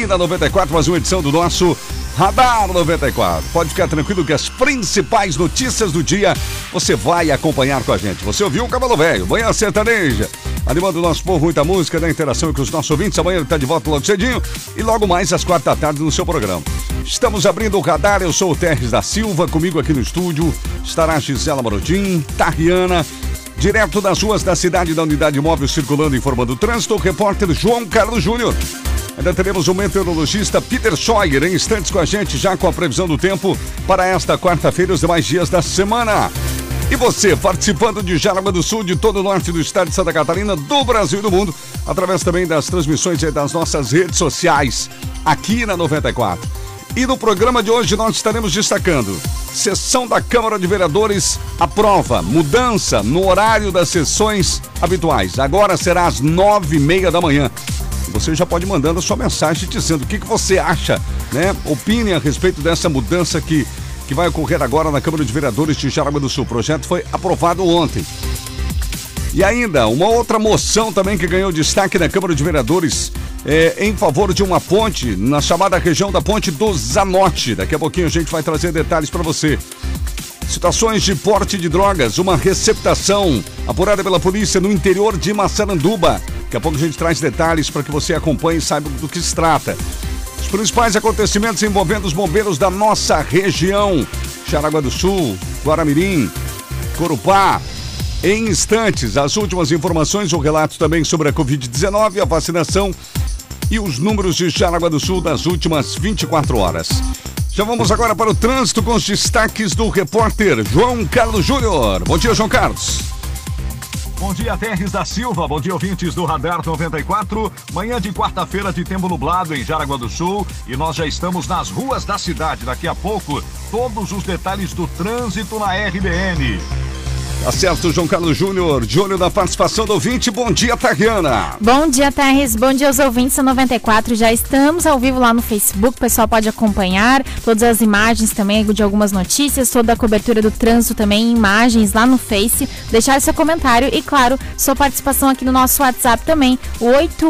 na 94, mais uma edição do nosso Radar 94. Pode ficar tranquilo que as principais notícias do dia você vai acompanhar com a gente. Você ouviu o Cavalo Velho, Manhã Sertaneja, animando o nosso povo, muita música, da interação com os nossos ouvintes. Amanhã ele está de volta logo cedinho e logo mais às 4 da tarde no seu programa. Estamos abrindo o radar, eu sou o Terres da Silva, comigo aqui no estúdio estará Gisela Marodim, Tariana, direto das ruas da cidade da Unidade Móvel, circulando e informando o trânsito, o repórter João Carlos Júnior. Ainda teremos o meteorologista Peter Scheuer em instantes com a gente, já com a previsão do tempo para esta quarta-feira e os demais dias da semana. E você, participando de Jaraguá do Sul, de todo o norte do estado de Santa Catarina, do Brasil e do mundo, através também das transmissões das nossas redes sociais, aqui na 94. E no programa de hoje nós estaremos destacando: sessão da Câmara de Vereadores aprova mudança no horário das sessões habituais. Agora será às 9h30 da manhã. Você já pode ir mandando a sua mensagem dizendo o que você acha, né? Opine a respeito dessa mudança que vai ocorrer agora na Câmara de Vereadores de Jaraguá do Sul. O projeto foi aprovado ontem. E ainda, uma outra moção também que ganhou destaque na Câmara de Vereadores em favor de uma ponte na chamada região da Ponte do Zanotti. Daqui a pouquinho a gente vai trazer detalhes para você. Situações de porte de drogas, uma receptação apurada pela polícia no interior de Massaranduba. Daqui a pouco a gente traz detalhes para que você acompanhe e saiba do que se trata. Os principais acontecimentos envolvendo os bombeiros da nossa região: Jaraguá do Sul, Guaramirim, Corupá. Em instantes, as últimas informações, o relato também sobre a Covid-19, a vacinação e os números de Jaraguá do Sul das últimas 24 horas. Já vamos agora para o trânsito com os destaques do repórter João Carlos Júnior. Bom dia, João Carlos. Bom dia, Terres da Silva. Bom dia, ouvintes do Radar 94. Manhã de quarta-feira de tempo nublado em Jaraguá do Sul e nós já estamos nas ruas da cidade. Daqui a pouco, todos os detalhes do trânsito na RBN. Tá certo, João Carlos Júnior, de olho na participação do ouvinte. Bom dia, Tariana. Bom dia, Terres. Bom dia aos ouvintes da 94. Já estamos ao vivo lá no Facebook. O pessoal pode acompanhar todas as imagens também de algumas notícias, toda a cobertura do trânsito também, imagens lá no Face. Deixar seu comentário e, claro, sua participação aqui no nosso WhatsApp também, o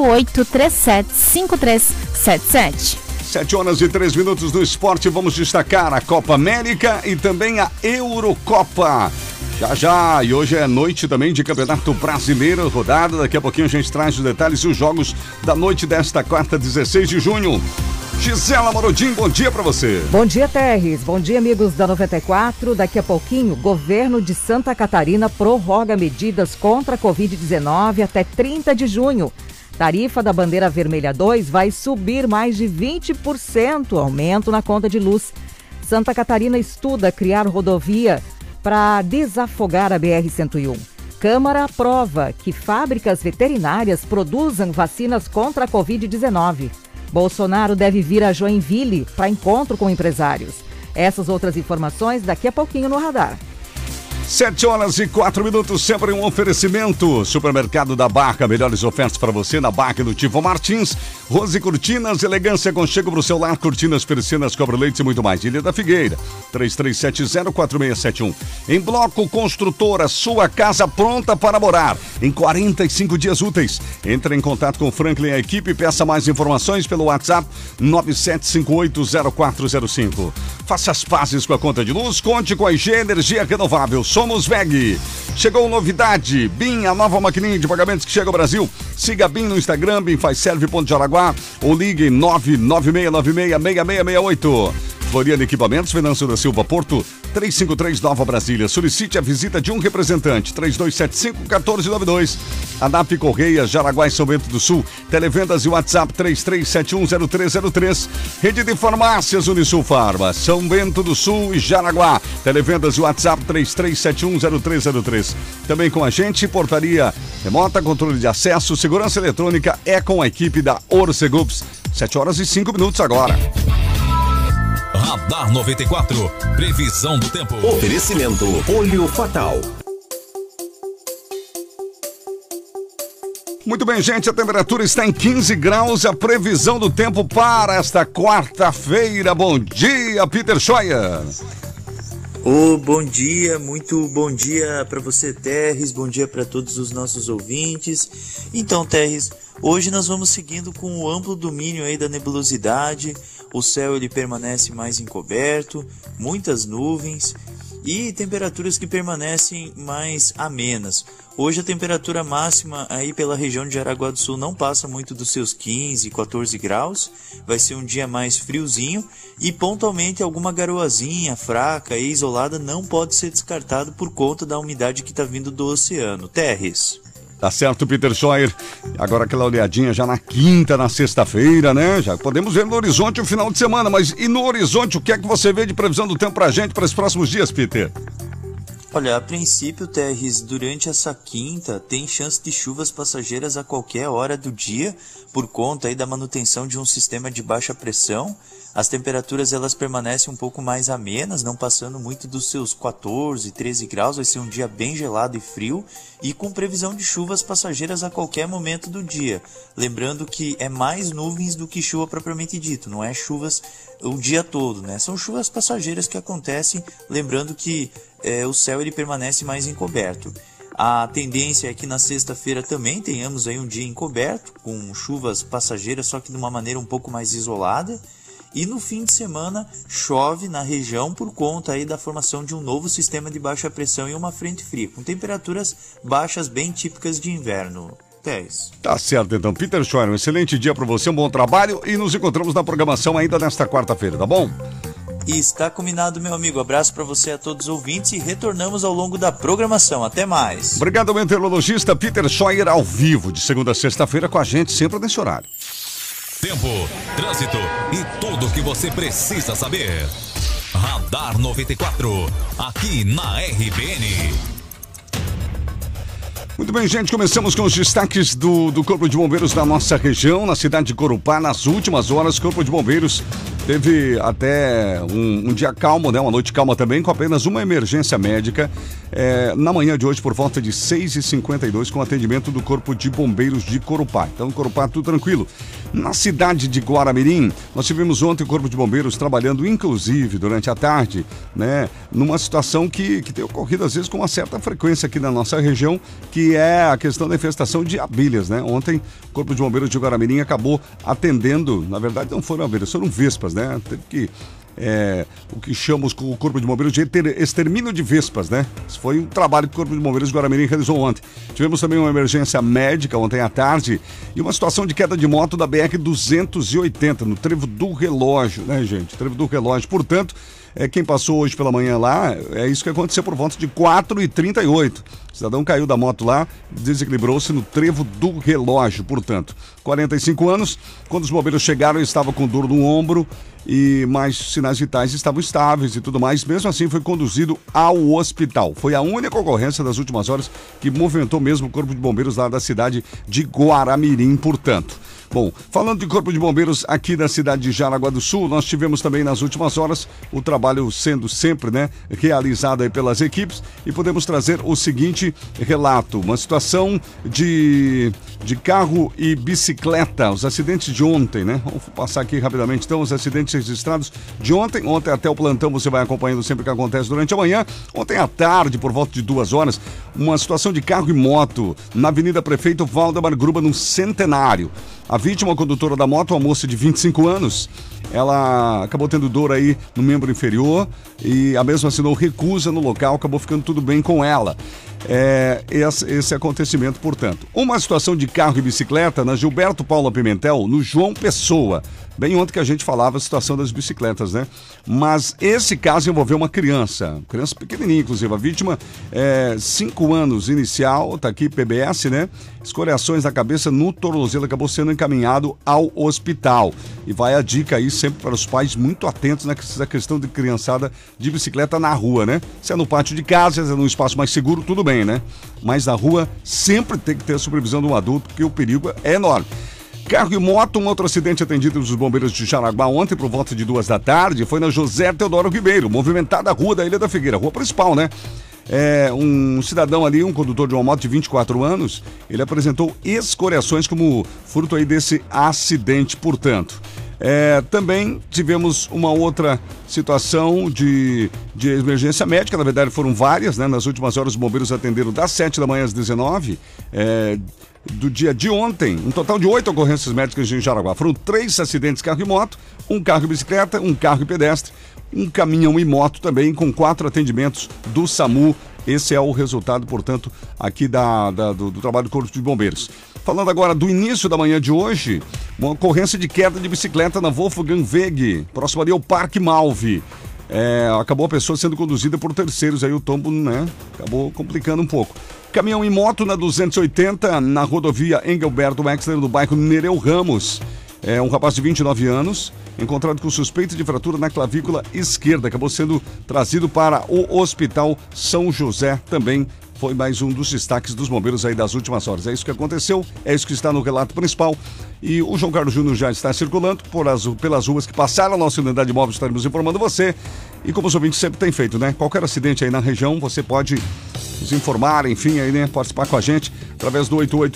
88375377. 7h03 do esporte. Vamos destacar a Copa América e também a Eurocopa. Já, e hoje é noite também de Campeonato Brasileiro, rodada. Daqui a pouquinho a gente traz os detalhes e os jogos da noite desta quarta, 16 de junho. Gisela Marodim, bom dia para você. Bom dia, Terres. Bom dia, amigos da 94. Daqui a pouquinho, o governo de Santa Catarina prorroga medidas contra a Covid-19 até 30 de junho. Tarifa da bandeira vermelha 2 vai subir mais de 20%, aumento na conta de luz. Santa Catarina estuda criar rodovia para desafogar a BR-101. Câmara aprova que fábricas veterinárias produzam vacinas contra a Covid-19. Bolsonaro deve vir a Joinville para encontro com empresários. Essas outras informações daqui a pouquinho no Radar. 7h04, sempre um oferecimento. Supermercado da Barca, melhores ofertas para você na Barca do Tivo Martins. Rose Cortinas, elegância, aconchego para o seu lar, cortinas, persianas, cobre-leite e muito mais. Ilha da Figueira, 3370-4671. Em Bloco Construtora, sua casa pronta para morar em 45 dias úteis. Entre em contato com o Franklin e a equipe e peça mais informações pelo WhatsApp 97580405. Faça as pazes com a conta de luz, conte com a IG Energia Renovável. Somos VEG. Chegou novidade, BIM, a nova maquininha de pagamentos que chega ao Brasil. Siga a BIM no Instagram, BIMFazServe.Jaraguá ou ligue 996966668. Floriano Equipamentos, Venâncio da Silva Porto, 353 Nova Brasília. Solicite a visita de um representante, 3275-1492. ANAP Correia, Jaraguá e São Bento do Sul. Televendas e WhatsApp 33710303. Rede de Farmácias Unisul Farma, São Bento do Sul e Jaraguá. Televendas e WhatsApp 33710303. Também com a gente, portaria remota, controle de acesso, segurança eletrônica é com a equipe da Orcegups. 7h05 agora. Radar 94, previsão do tempo. Oferecimento Olho Fatal. Muito bem, gente, a temperatura está em 15 graus, a previsão do tempo para esta quarta-feira. Bom dia, Peter Scheuer. Bom dia, muito bom dia para você, Terres, bom dia para todos os nossos ouvintes. Então, Terres, hoje nós vamos seguindo com o amplo domínio aí da nebulosidade, o céu ele permanece mais encoberto, muitas nuvens e temperaturas que permanecem mais amenas. Hoje a temperatura máxima aí pela região de Jaraguá do Sul não passa muito dos seus 15, 14 graus. Vai ser um dia mais friozinho e pontualmente alguma garoazinha fraca e isolada não pode ser descartado por conta da umidade que está vindo do oceano. Terres. Tá certo, Peter Scheuer. Agora aquela olhadinha já na quinta, na sexta-feira, né? Já podemos ver no horizonte o final de semana, mas e no horizonte o que é que você vê de previsão do tempo pra gente para os próximos dias, Peter? Olha, a princípio, Terres, durante essa quinta tem chance de chuvas passageiras a qualquer hora do dia por conta aí da manutenção de um sistema de baixa pressão. As temperaturas elas permanecem um pouco mais amenas, não passando muito dos seus 14, 13 graus. Vai ser um dia bem gelado e frio e com previsão de chuvas passageiras a qualquer momento do dia. Lembrando que é mais nuvens do que chuva propriamente dito, não é chuvas o dia todo, né? São chuvas passageiras que acontecem, lembrando que o céu ele permanece mais encoberto. A tendência é que na sexta-feira também tenhamos aí um dia encoberto, com chuvas passageiras, só que de uma maneira um pouco mais isolada. E no fim de semana chove na região por conta aí da formação de um novo sistema de baixa pressão e uma frente fria, com temperaturas baixas bem típicas de inverno. Tess. Tá certo então, Peter Scheuer, um excelente dia para você, um bom trabalho e nos encontramos na programação ainda nesta quarta-feira, tá bom? E está combinado, meu amigo. Abraço para você a todos os ouvintes e retornamos ao longo da programação. Até mais. Obrigado, meteorologista Peter Scheuer, ao vivo, de segunda a sexta-feira com a gente, sempre nesse horário. Tempo, trânsito e tudo o que você precisa saber. Radar 94, aqui na RBN. Muito bem, gente, começamos com os destaques do Corpo de Bombeiros da nossa região, na cidade de Corupá. Nas últimas horas, o Corpo de Bombeiros teve até um dia calmo, né? Uma noite calma também, com apenas uma emergência médica na manhã de hoje, por volta de 6h52, com atendimento do Corpo de Bombeiros de Corupá. Então, Corupá, tudo tranquilo. Na cidade de Guaramirim, nós tivemos ontem o Corpo de Bombeiros trabalhando, inclusive, durante a tarde, né? Numa situação que tem ocorrido, às vezes, com uma certa frequência aqui na nossa região, que é a questão da infestação de abelhas, né? Ontem, o Corpo de Bombeiros de Guaramirim acabou atendendo, na verdade, não foram abelhas, foram vespas, né? Teve que o que chamamos com o Corpo de Bombeiros de extermínio de vespas, né? Isso foi um trabalho que o Corpo de Bombeiros de Guaramirim realizou ontem. Tivemos também uma emergência médica ontem à tarde e uma situação de queda de moto da BR-280, no Trevo do Relógio, né, gente? Trevo do Relógio. Portanto, quem passou hoje pela manhã lá, é isso que aconteceu por volta de 4h38. O cidadão caiu da moto lá, desequilibrou-se no Trevo do Relógio, portanto. 45 anos, quando os bombeiros chegaram, ele estava com dor no ombro e mais sinais vitais estavam estáveis e tudo mais. Mesmo assim, foi conduzido ao hospital. Foi a única ocorrência das últimas horas que movimentou mesmo o Corpo de Bombeiros lá da cidade de Guaramirim, portanto. Bom, falando de Corpo de Bombeiros aqui da cidade de Jaraguá do Sul, nós tivemos também nas últimas horas o trabalho sendo sempre, né, realizado aí pelas equipes e podemos trazer o seguinte relato, uma situação de carro e bicicleta, os acidentes de ontem, né? Vamos passar aqui rapidamente então os acidentes registrados de ontem até o plantão você vai acompanhando sempre o que acontece durante a manhã. Ontem à tarde, por volta de 2 horas, uma situação de carro e moto na Avenida Prefeito Valdemar Gruba, no Centenário. A vítima, a condutora da moto, uma moça de 25 anos, ela acabou tendo dor aí no membro inferior e a mesma assinou recusa no local, acabou ficando tudo bem com ela. Esse acontecimento, portanto. Uma situação de carro e bicicleta na Gilberto Paula Pimentel, no João Pessoa. Bem ontem que a gente falava a situação das bicicletas, né? Mas esse caso envolveu uma criança pequenininha, inclusive. A vítima 5 anos inicial, tá aqui PBS, né? Escoriações na cabeça, no tornozelo, acabou sendo encaminhado ao hospital. E vai a dica aí sempre para os pais muito atentos nessa questão de criançada de bicicleta na rua, né? Se é no pátio de casa, se é num espaço mais seguro, tudo bem, né? Mas na rua sempre tem que ter a supervisão de um adulto, porque o perigo é enorme. Carro e moto, um outro acidente atendido dos bombeiros de Jaraguá ontem por volta de 2 da tarde, foi na José Teodoro Ribeiro, movimentada rua da Ilha da Figueira, rua principal, né? Um cidadão ali, um condutor de uma moto de 24 anos, ele apresentou escoriações como fruto aí desse acidente, portanto. Também tivemos uma outra situação de emergência médica, na verdade foram várias, né? Nas últimas horas os bombeiros atenderam das 7 da manhã às 19, do dia de ontem, um total de 8 ocorrências médicas em Jaraguá. Foram 3 acidentes carro e moto, um carro e bicicleta, um carro e pedestre, um caminhão e moto também, com 4 atendimentos do SAMU. Esse é o resultado, portanto, aqui do trabalho do Corpo de Bombeiros. Falando agora do início da manhã de hoje, uma ocorrência de queda de bicicleta na Wolfgang Weg, próximo ali ao Parque Malve. Acabou a pessoa sendo conduzida por terceiros, aí o tombo, né, acabou complicando um pouco. Caminhão e moto na 280, na rodovia Engelberto Wexler, no bairro Nereu Ramos. Um rapaz de 29 anos, encontrado com suspeita de fratura na clavícula esquerda. Acabou sendo trazido para o Hospital São José. Também foi mais um dos destaques dos bombeiros aí das últimas horas. É isso que aconteceu, é isso que está no relato principal. E o João Carlos Júnior já está circulando pelas ruas que passaram a nossa unidade móvel. Estaremos informando você. E como os ouvintes sempre têm feito, né? Qualquer acidente aí na região, você pode nos informar, enfim, aí, né? Participar com a gente através do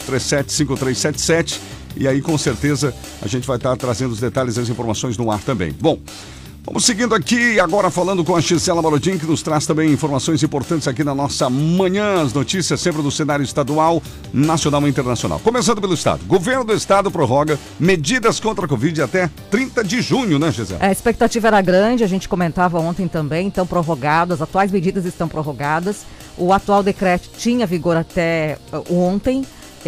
8837-5377. E aí, com certeza, a gente vai estar trazendo os detalhes e as informações no ar também. Bom, vamos seguindo aqui, agora falando com a Gisela Marodin, que nos traz também informações importantes aqui na nossa Manhã, as notícias sempre do cenário estadual, nacional e internacional. Começando pelo Estado. Governo do Estado prorroga medidas contra a Covid até 30 de junho, né, Gisela? A expectativa era grande, a gente comentava ontem também, estão prorrogadas, as atuais medidas estão prorrogadas. O atual decreto tinha vigor até ontem.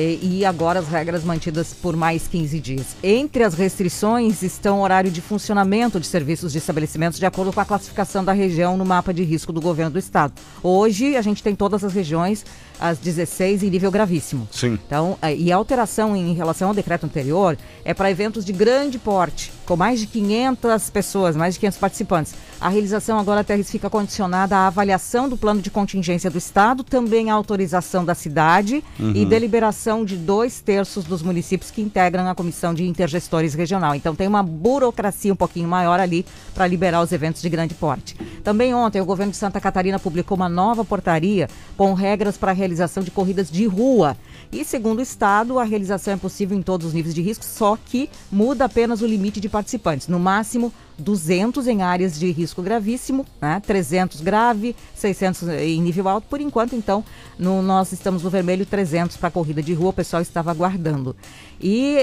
E agora as regras mantidas por mais 15 dias. Entre as restrições estão o horário de funcionamento de serviços de estabelecimentos de acordo com a classificação da região no mapa de risco do governo do estado. Hoje a gente tem todas as regiões, as 16 em nível gravíssimo. Sim. Então, e a alteração em relação ao decreto anterior é para eventos de grande porte, com mais de 500 pessoas, mais de 500 participantes. A realização agora, Terres, fica condicionada à avaliação do plano de contingência do estado, também à autorização da cidade e deliberação de 2/3 dos municípios que integram a Comissão de Intergestores Regional. Então tem uma burocracia um pouquinho maior ali para liberar os eventos de grande porte. Também ontem o governo de Santa Catarina publicou uma nova portaria com regras para a realização de corridas de rua. E segundo o estado, a realização é possível em todos os níveis de risco, só que muda apenas o limite de participantes. No máximo 200 em áreas de risco gravíssimo, né? 300 grave, 600 em nível alto. Por enquanto, então, nós estamos no vermelho, 300 para a corrida de rua, o pessoal estava aguardando. E,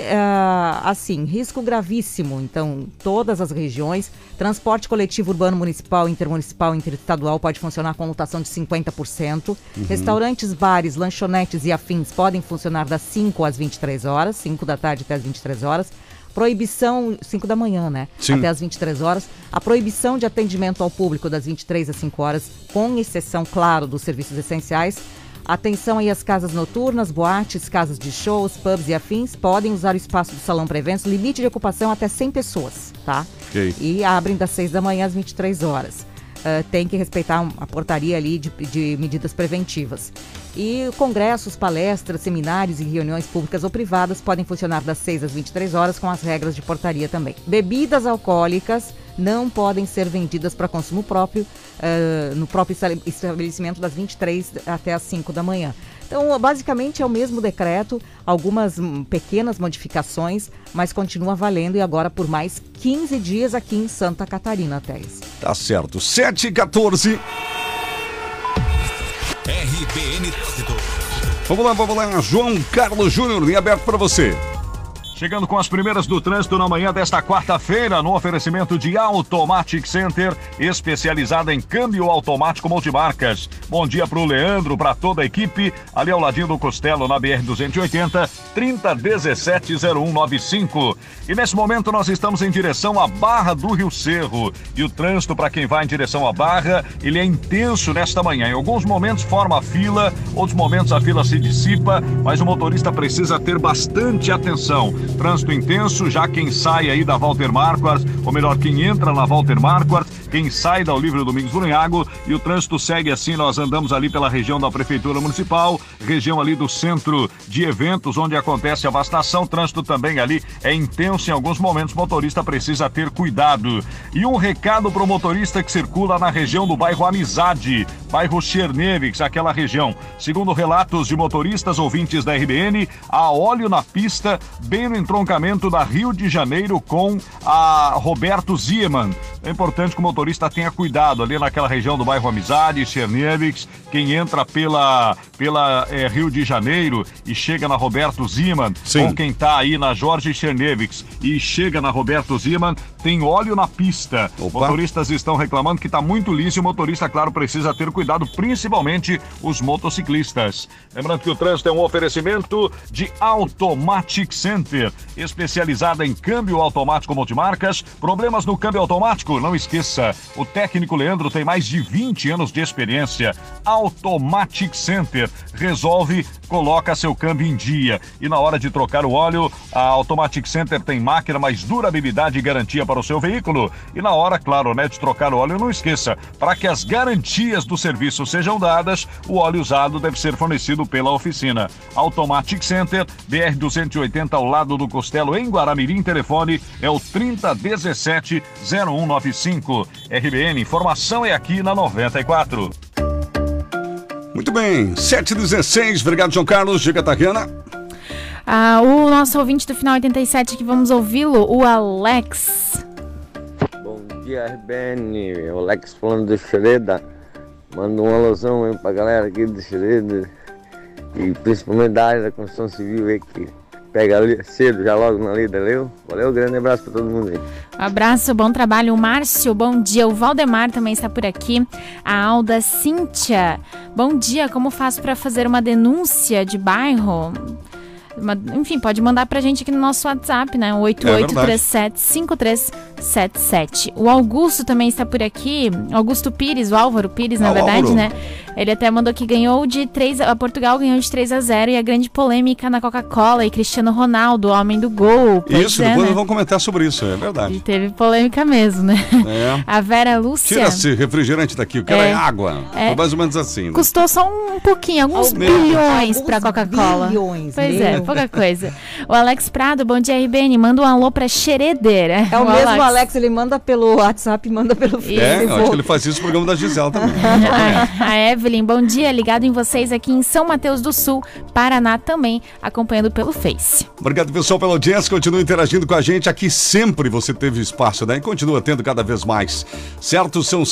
assim, risco gravíssimo, então, todas as regiões, transporte coletivo urbano, municipal, intermunicipal, interestadual pode funcionar com lotação de 50%. Restaurantes, bares, lanchonetes e afins podem funcionar das 5 às 23 horas, 5 da tarde até as 23 horas. Proibição, 5 da manhã, né? Sim. Até as 23 horas. A proibição de atendimento ao público das 23 às 5 horas, com exceção, claro, dos serviços essenciais. Atenção aí às casas noturnas, boates, casas de shows, pubs e afins. Podem usar o espaço do salão para eventos. Limite de ocupação até 100 pessoas, tá? Okay. E abrem das 6 da manhã às 23 horas. Tem que respeitar a portaria ali de medidas preventivas. E congressos, palestras, seminários e reuniões públicas ou privadas podem funcionar das 6 às 23 horas com as regras de portaria também. Bebidas alcoólicas não podem ser vendidas para consumo próprio no próprio estabelecimento das 23 até as 5 da manhã. Então, basicamente é o mesmo decreto, algumas pequenas modificações, mas continua valendo e agora por mais 15 dias aqui em Santa Catarina, Thaís. Tá certo. 7h14. RBN Trânsito. Vamos lá. João Carlos Júnior, em aberto para você. Chegando com as primeiras do trânsito na manhã desta quarta-feira, no oferecimento de Automatic Center, especializada em câmbio automático multimarcas. Bom dia pro Leandro, para toda a equipe, ali ao ladinho do Costelo, na BR-280, 3017-0195. E nesse momento nós estamos em direção à Barra do Rio Cerro. E o trânsito para quem vai em direção à Barra, ele é intenso nesta manhã. Em alguns momentos forma a fila, outros momentos a fila se dissipa, mas o motorista precisa ter bastante atenção. Trânsito intenso, já quem sai aí da Walter Marquardt, ou melhor, quem entra na Walter Marquardt, quem sai da Olívio Domingos Brunhago, e o trânsito segue assim. Nós andamos ali pela região da Prefeitura Municipal, região ali do centro de eventos, onde acontece a vacinação. O trânsito também ali é intenso em alguns momentos, o motorista precisa ter cuidado. E um recado para o motorista que circula na região do bairro Amizade, bairro Chernevix, aquela região. Segundo relatos de motoristas ouvintes da RBN, há óleo na pista, bem no entroncamento da Rio de Janeiro com a Roberto Ziemann. É importante que o motorista tenha cuidado ali naquela região do bairro Amizade, Chernevix. Quem entra pela Rio de Janeiro e chega na Roberto Ziemann, ou quem está aí na Jorge Chernevix e chega na Roberto Ziemann, tem óleo na pista. Motoristas estão reclamando que está muito liso e o motorista, claro, precisa ter cuidado, principalmente os motociclistas. Lembrando que o trânsito é um oferecimento de Automatic Center, especializada em câmbio automático multimarcas. Problemas no câmbio automático? Não esqueça, o técnico Leandro tem mais de 20 anos de experiência. Automatic Center resolve, coloca seu câmbio em dia. E na hora de trocar o óleo, a Automatic Center tem máquina, mais durabilidade e garantia para o seu veículo. E na hora, claro, de trocar o óleo, não esqueça, para que as garantias do serviço sejam dadas, o óleo usado deve ser fornecido pela oficina. Automatic Center, BR-280 ao lado do Costelo, em Guaramirim. Telefone é o 3017-0195. RBN, informação é aqui na 94. Muito bem, 7h16, obrigado, João Carlos. Diga, Tariana. O nosso ouvinte do final 87, que vamos ouvi-lo, o Alex. Bom dia, RBN, o Alex falando do Xereda. Manda um alusão aí pra galera aqui do Xereda e principalmente da área da construção civil aí, que pega ali cedo, já logo na lida, valeu, grande abraço pra todo mundo aí. Um abraço, bom trabalho. O Márcio, bom dia. O Valdemar também está por aqui. A Alda Cíntia, bom dia. Como faço para fazer uma denúncia de bairro? Enfim, pode mandar pra gente aqui no nosso WhatsApp, né? 8837-5377. O Augusto também está por aqui. Augusto Pires, o Álvaro Pires, na verdade, Álvaro, né? Ele até mandou que ganhou de 3... A Portugal ganhou de 3-0 e a grande polêmica na Coca-Cola e Cristiano Ronaldo, o homem do gol. Isso, depois nós vamos comentar sobre isso, é verdade. E teve polêmica mesmo, né? É. A Vera Lúcia... Tira esse refrigerante daqui, eu quero água. Foi mais ou menos assim. Né? Custou só um pouquinho, alguns bilhões pra Coca-Cola. Pois é, pouca coisa. O Alex Prado, bom dia, RBN, manda um alô pra Xeredeira. É o mesmo Alex, ele manda pelo WhatsApp, manda pelo Facebook. Eu acho que ele faz isso no programa da Gisela também. A Evelyn, bom dia, ligado em vocês aqui em São Mateus do Sul, Paraná também, acompanhando pelo Face. Obrigado, pessoal, pela audiência, continua interagindo com a gente, aqui sempre você teve espaço, né? E continua tendo cada vez mais, certo? São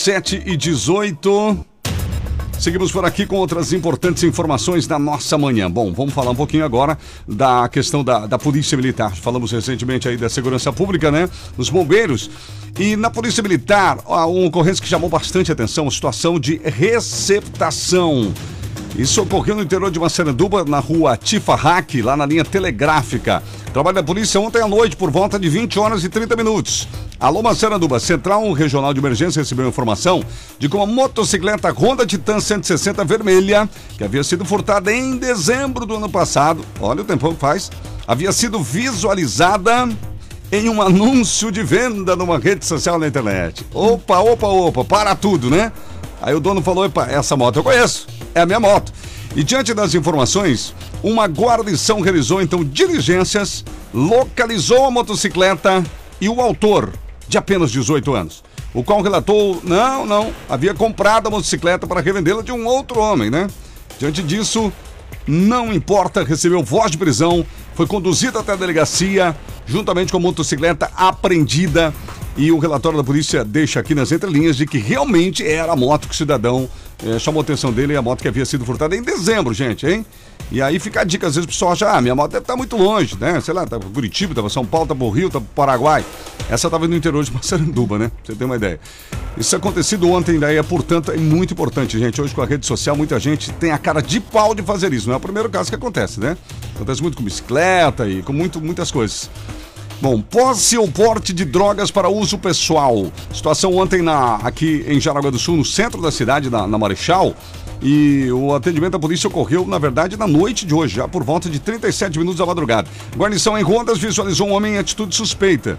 7h18. Seguimos por aqui com outras importantes informações da nossa manhã. Bom, vamos falar um pouquinho agora da questão da Polícia Militar. Falamos recentemente aí da segurança pública, né? Os bombeiros. E na Polícia Militar, uma ocorrência que chamou bastante atenção, a situação de receptação. Isso ocorreu no interior de Massaranduba, na rua Tifarraque, lá na linha telegráfica. Trabalho da polícia ontem à noite, por volta de 20h30. Alô, Massaranduba, Central Regional de Emergência recebeu informação de que uma motocicleta Honda Titan 160 vermelha, que havia sido furtada em dezembro do ano passado, olha o tempão que faz, havia sido visualizada em um anúncio de venda numa rede social na internet. Opa, para tudo, né? Aí o dono falou, epa, essa moto eu conheço, é a minha moto. E diante das informações, uma guarnição realizou então diligências, localizou a motocicleta e o autor, de apenas 18 anos, o qual relatou, não, havia comprado a motocicleta para revendê-la de um outro homem, né? Diante disso, não importa, recebeu voz de prisão, foi conduzido até a delegacia, juntamente com a motocicleta apreendida. E o relatório da polícia deixa aqui nas entrelinhas de que realmente era a moto que o cidadão chamou a atenção dele, a moto que havia sido furtada em dezembro, gente, hein? E aí fica a dica, às vezes o pessoal acha, minha moto deve estar muito longe, né? Sei lá, tá para Curitiba, tá para São Paulo, tá para o Rio, tá para o Paraguai. Essa estava no interior de Massaranduba, né? Pra você ter uma ideia. Isso acontecido ontem, daí, portanto, é muito importante, gente. Hoje com a rede social, muita gente tem a cara de pau de fazer isso. Não é o primeiro caso que acontece, né? Acontece muito com bicicleta e com muitas coisas. Bom, posse ou porte de drogas para uso pessoal. Situação ontem aqui em Jaraguá do Sul, no centro da cidade, na Marechal. E o atendimento da polícia ocorreu, na verdade, na noite de hoje, já por volta de 37 minutos da madrugada. Guarnição em Rondas visualizou um homem em atitude suspeita.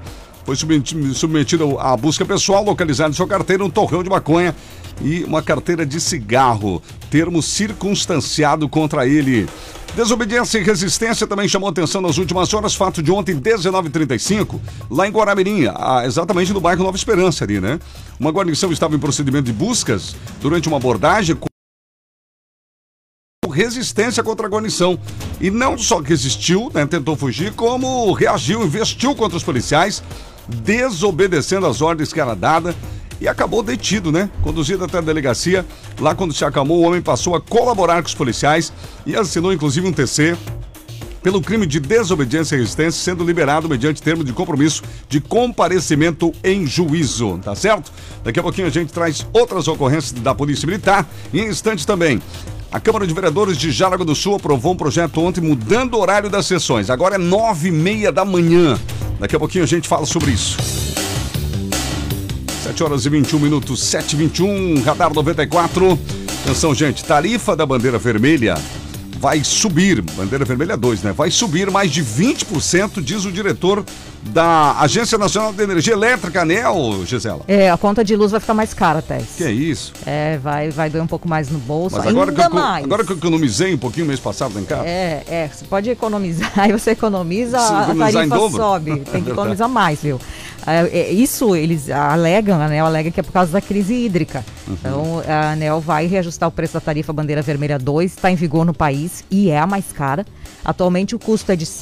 Foi submetido à busca pessoal, localizado em sua carteira um torrão de maconha e uma carteira de cigarro. Termo circunstanciado contra ele. Desobediência e resistência também chamou atenção nas últimas horas. Fato de ontem, 19h35, lá em Guaramirim, exatamente no bairro Nova Esperança ali, né? Uma guarnição estava em procedimento de buscas durante uma abordagem com resistência contra a guarnição. E não só resistiu, né, tentou fugir, como reagiu, investiu contra os policiais, desobedecendo as ordens que era dada e acabou detido, né? Conduzido até a delegacia. Lá, quando se acalmou, o homem passou a colaborar com os policiais e assinou, inclusive, um TC pelo crime de desobediência e resistência, sendo liberado mediante termo de compromisso de comparecimento em juízo, tá certo? Daqui a pouquinho a gente traz outras ocorrências da Polícia Militar e em instantes também. A Câmara de Vereadores de Jaraguá do Sul aprovou um projeto ontem mudando o horário das sessões. Agora é 9h30 da manhã. Daqui a pouquinho a gente fala sobre isso. 7h21, 7h21, Radar 94. Atenção, gente, tarifa da bandeira vermelha vai subir, bandeira vermelha 2, né? Vai subir mais de 20%, diz o diretor da Agência Nacional de Energia Elétrica, ANEEL, Gisela. A conta de luz vai ficar mais cara, Tess. Que é isso? Vai doer um pouco mais no bolso. Mas agora que eu economizei um pouquinho mês passado lá em casa. Você pode economizar, aí você economiza, a tarifa sobe. Tem que economizar mais, viu? Isso eles alegam, a ANEEL alega que é por causa da crise hídrica. Então a ANEEL vai reajustar o preço da tarifa bandeira vermelha 2, está em vigor no país e é a mais cara. Atualmente o custo é de R$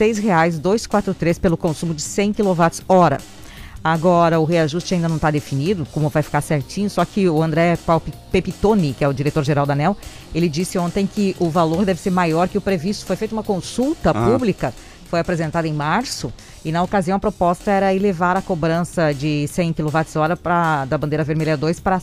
6,243 pelo consumo de 100 kWh. Agora o reajuste ainda não está definido, como vai ficar certinho, só que o André Pepitoni, que é o diretor-geral da ANEEL, ele disse ontem que o valor deve ser maior que o previsto. Foi feita uma consulta pública, foi apresentada em março, e na ocasião a proposta era elevar a cobrança de 100 kWh da bandeira vermelha 2 para R$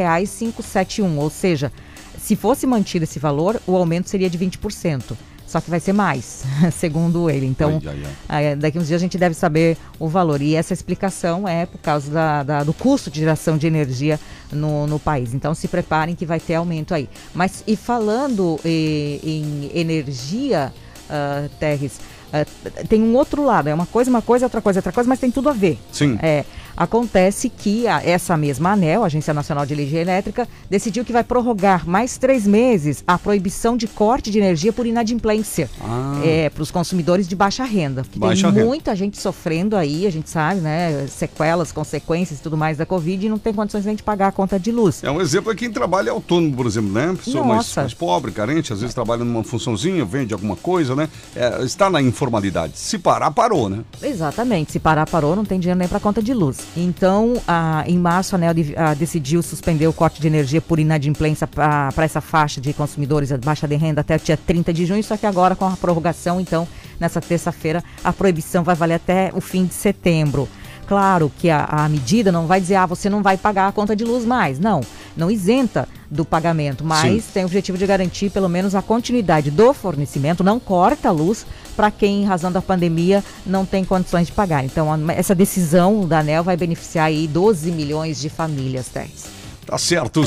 7,571, ou seja, se fosse mantido esse valor, o aumento seria de 20%. Só que vai ser mais, segundo ele. Então, daqui uns dias a gente deve saber o valor. E essa explicação é por causa do custo de geração de energia no país. Então, se preparem que vai ter aumento aí. Mas, e falando em energia, Terres, tem um outro lado. É uma coisa, outra coisa, mas tem tudo a ver. Sim. Acontece que essa mesma ANEEL, Agência Nacional de Energia Elétrica, decidiu que vai prorrogar mais 3 meses a proibição de corte de energia por inadimplência para os consumidores de baixa renda. Porque tem muita gente sofrendo aí, a gente sabe, né? Sequelas, consequências e tudo mais da Covid e não tem condições nem de pagar a conta de luz. É um exemplo é quem trabalha autônomo, por exemplo, né? Pessoa mais pobre, carente, às vezes trabalha numa funçãozinha, vende alguma coisa, né? Está na informalidade. Se parar, parou, né? Exatamente. Se parar, parou, não tem dinheiro nem para conta de luz. Então, em março, a ANEEL decidiu suspender o corte de energia por inadimplência para essa faixa de consumidores de baixa de renda até o dia 30 de junho, só que agora com a prorrogação, então, nessa terça-feira, a proibição vai valer até o fim de setembro. Claro que a medida não vai dizer, você não vai pagar a conta de luz mais. Não isenta do pagamento, mas tem o objetivo de garantir pelo menos a continuidade do fornecimento, não corta a luz para quem, em razão da pandemia, não tem condições de pagar. Então, essa decisão da ANEEL vai beneficiar aí 12 milhões de famílias, Tess. Tá certo,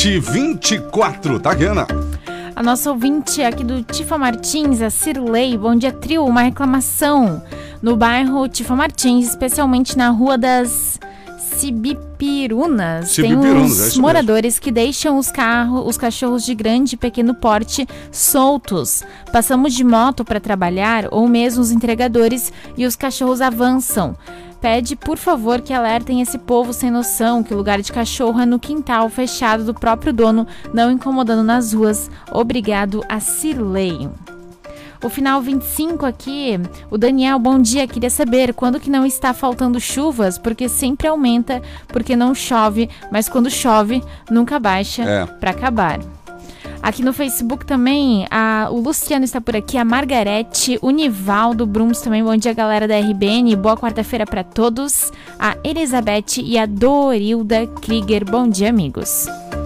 7h24, tá, Guiana? A nossa ouvinte aqui do Tifa Martins, a Cirlei, bom dia, trio, uma reclamação no bairro Tifa Martins, especialmente na Rua das Cibipirunas. Tem uns moradores que deixam os cachorros de grande e pequeno porte soltos. Passamos de moto para trabalhar ou mesmo os entregadores e os cachorros avançam. Pede, por favor, que alertem esse povo sem noção que o lugar de cachorro é no quintal fechado do próprio dono, não incomodando nas ruas. Obrigado, a Cirlei. O final 25 aqui, o Daniel, bom dia, queria saber quando que não está faltando chuvas, porque sempre aumenta, porque não chove, mas quando chove, nunca baixa para acabar. Aqui no Facebook também, o Luciano está por aqui, a Margarete, o Nivaldo Brums também, bom dia galera da RBN, boa quarta-feira para todos, a Elizabeth e a Dorilda Krieger, bom dia amigos.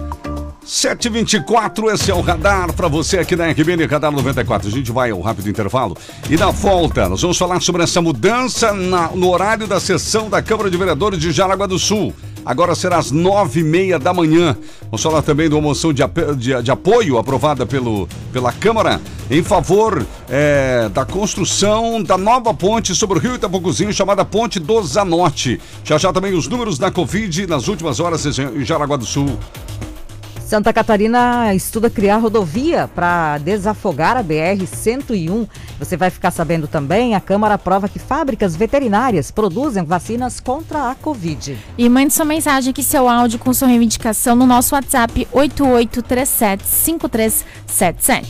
7h24, esse é o Radar para você aqui na RBN Radar 94. A gente vai ao rápido intervalo e na volta nós vamos falar sobre essa mudança no horário da sessão da Câmara de Vereadores de Jaraguá do Sul. agora será às 9h30 da manhã. Vamos falar também de uma moção de apoio aprovada pela Câmara em favor da construção da nova ponte sobre o rio Itapocuzinho, chamada Ponte do Zanotti. Já também os números da Covid nas últimas horas em Jaraguá do Sul. Santa Catarina estuda criar rodovia para desafogar a BR-101. Você vai ficar sabendo também, a Câmara aprova que fábricas veterinárias produzem vacinas contra a Covid. E mande sua mensagem aqui, seu áudio com sua reivindicação no nosso WhatsApp 8837-5377.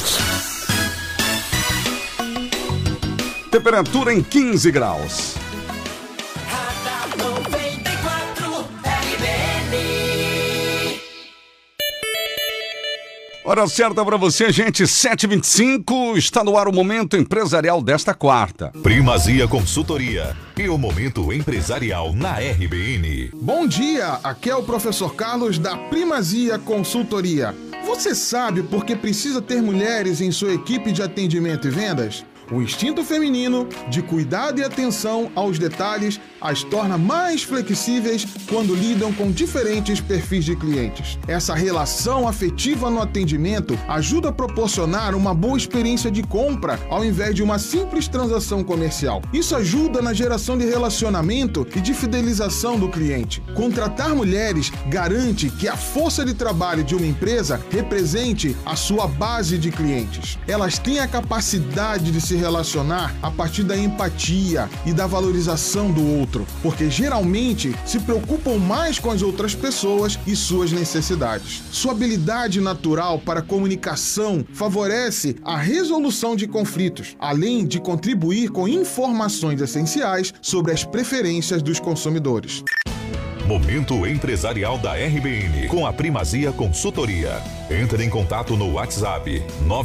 Temperatura em 15 graus. Hora certa para você, gente, 7h25, está no ar o Momento Empresarial desta quarta. Primazia Consultoria e o Momento Empresarial na RBN. Bom dia, aqui é o professor Carlos da Primazia Consultoria. Você sabe por que precisa ter mulheres em sua equipe de atendimento e vendas? O instinto feminino de cuidado e atenção aos detalhes as torna mais flexíveis quando lidam com diferentes perfis de clientes. Essa relação afetiva no atendimento ajuda a proporcionar uma boa experiência de compra ao invés de uma simples transação comercial. Isso ajuda na geração de relacionamento e de fidelização do cliente. Contratar mulheres garante que a força de trabalho de uma empresa represente a sua base de clientes. Elas têm a capacidade de se relacionar a partir da empatia e da valorização do outro, porque geralmente se preocupam mais com as outras pessoas e suas necessidades. Sua habilidade natural para comunicação favorece a resolução de conflitos, além de contribuir com informações essenciais sobre as preferências dos consumidores. Momento Empresarial da RBN, com a Primazia Consultoria. Entre em contato no WhatsApp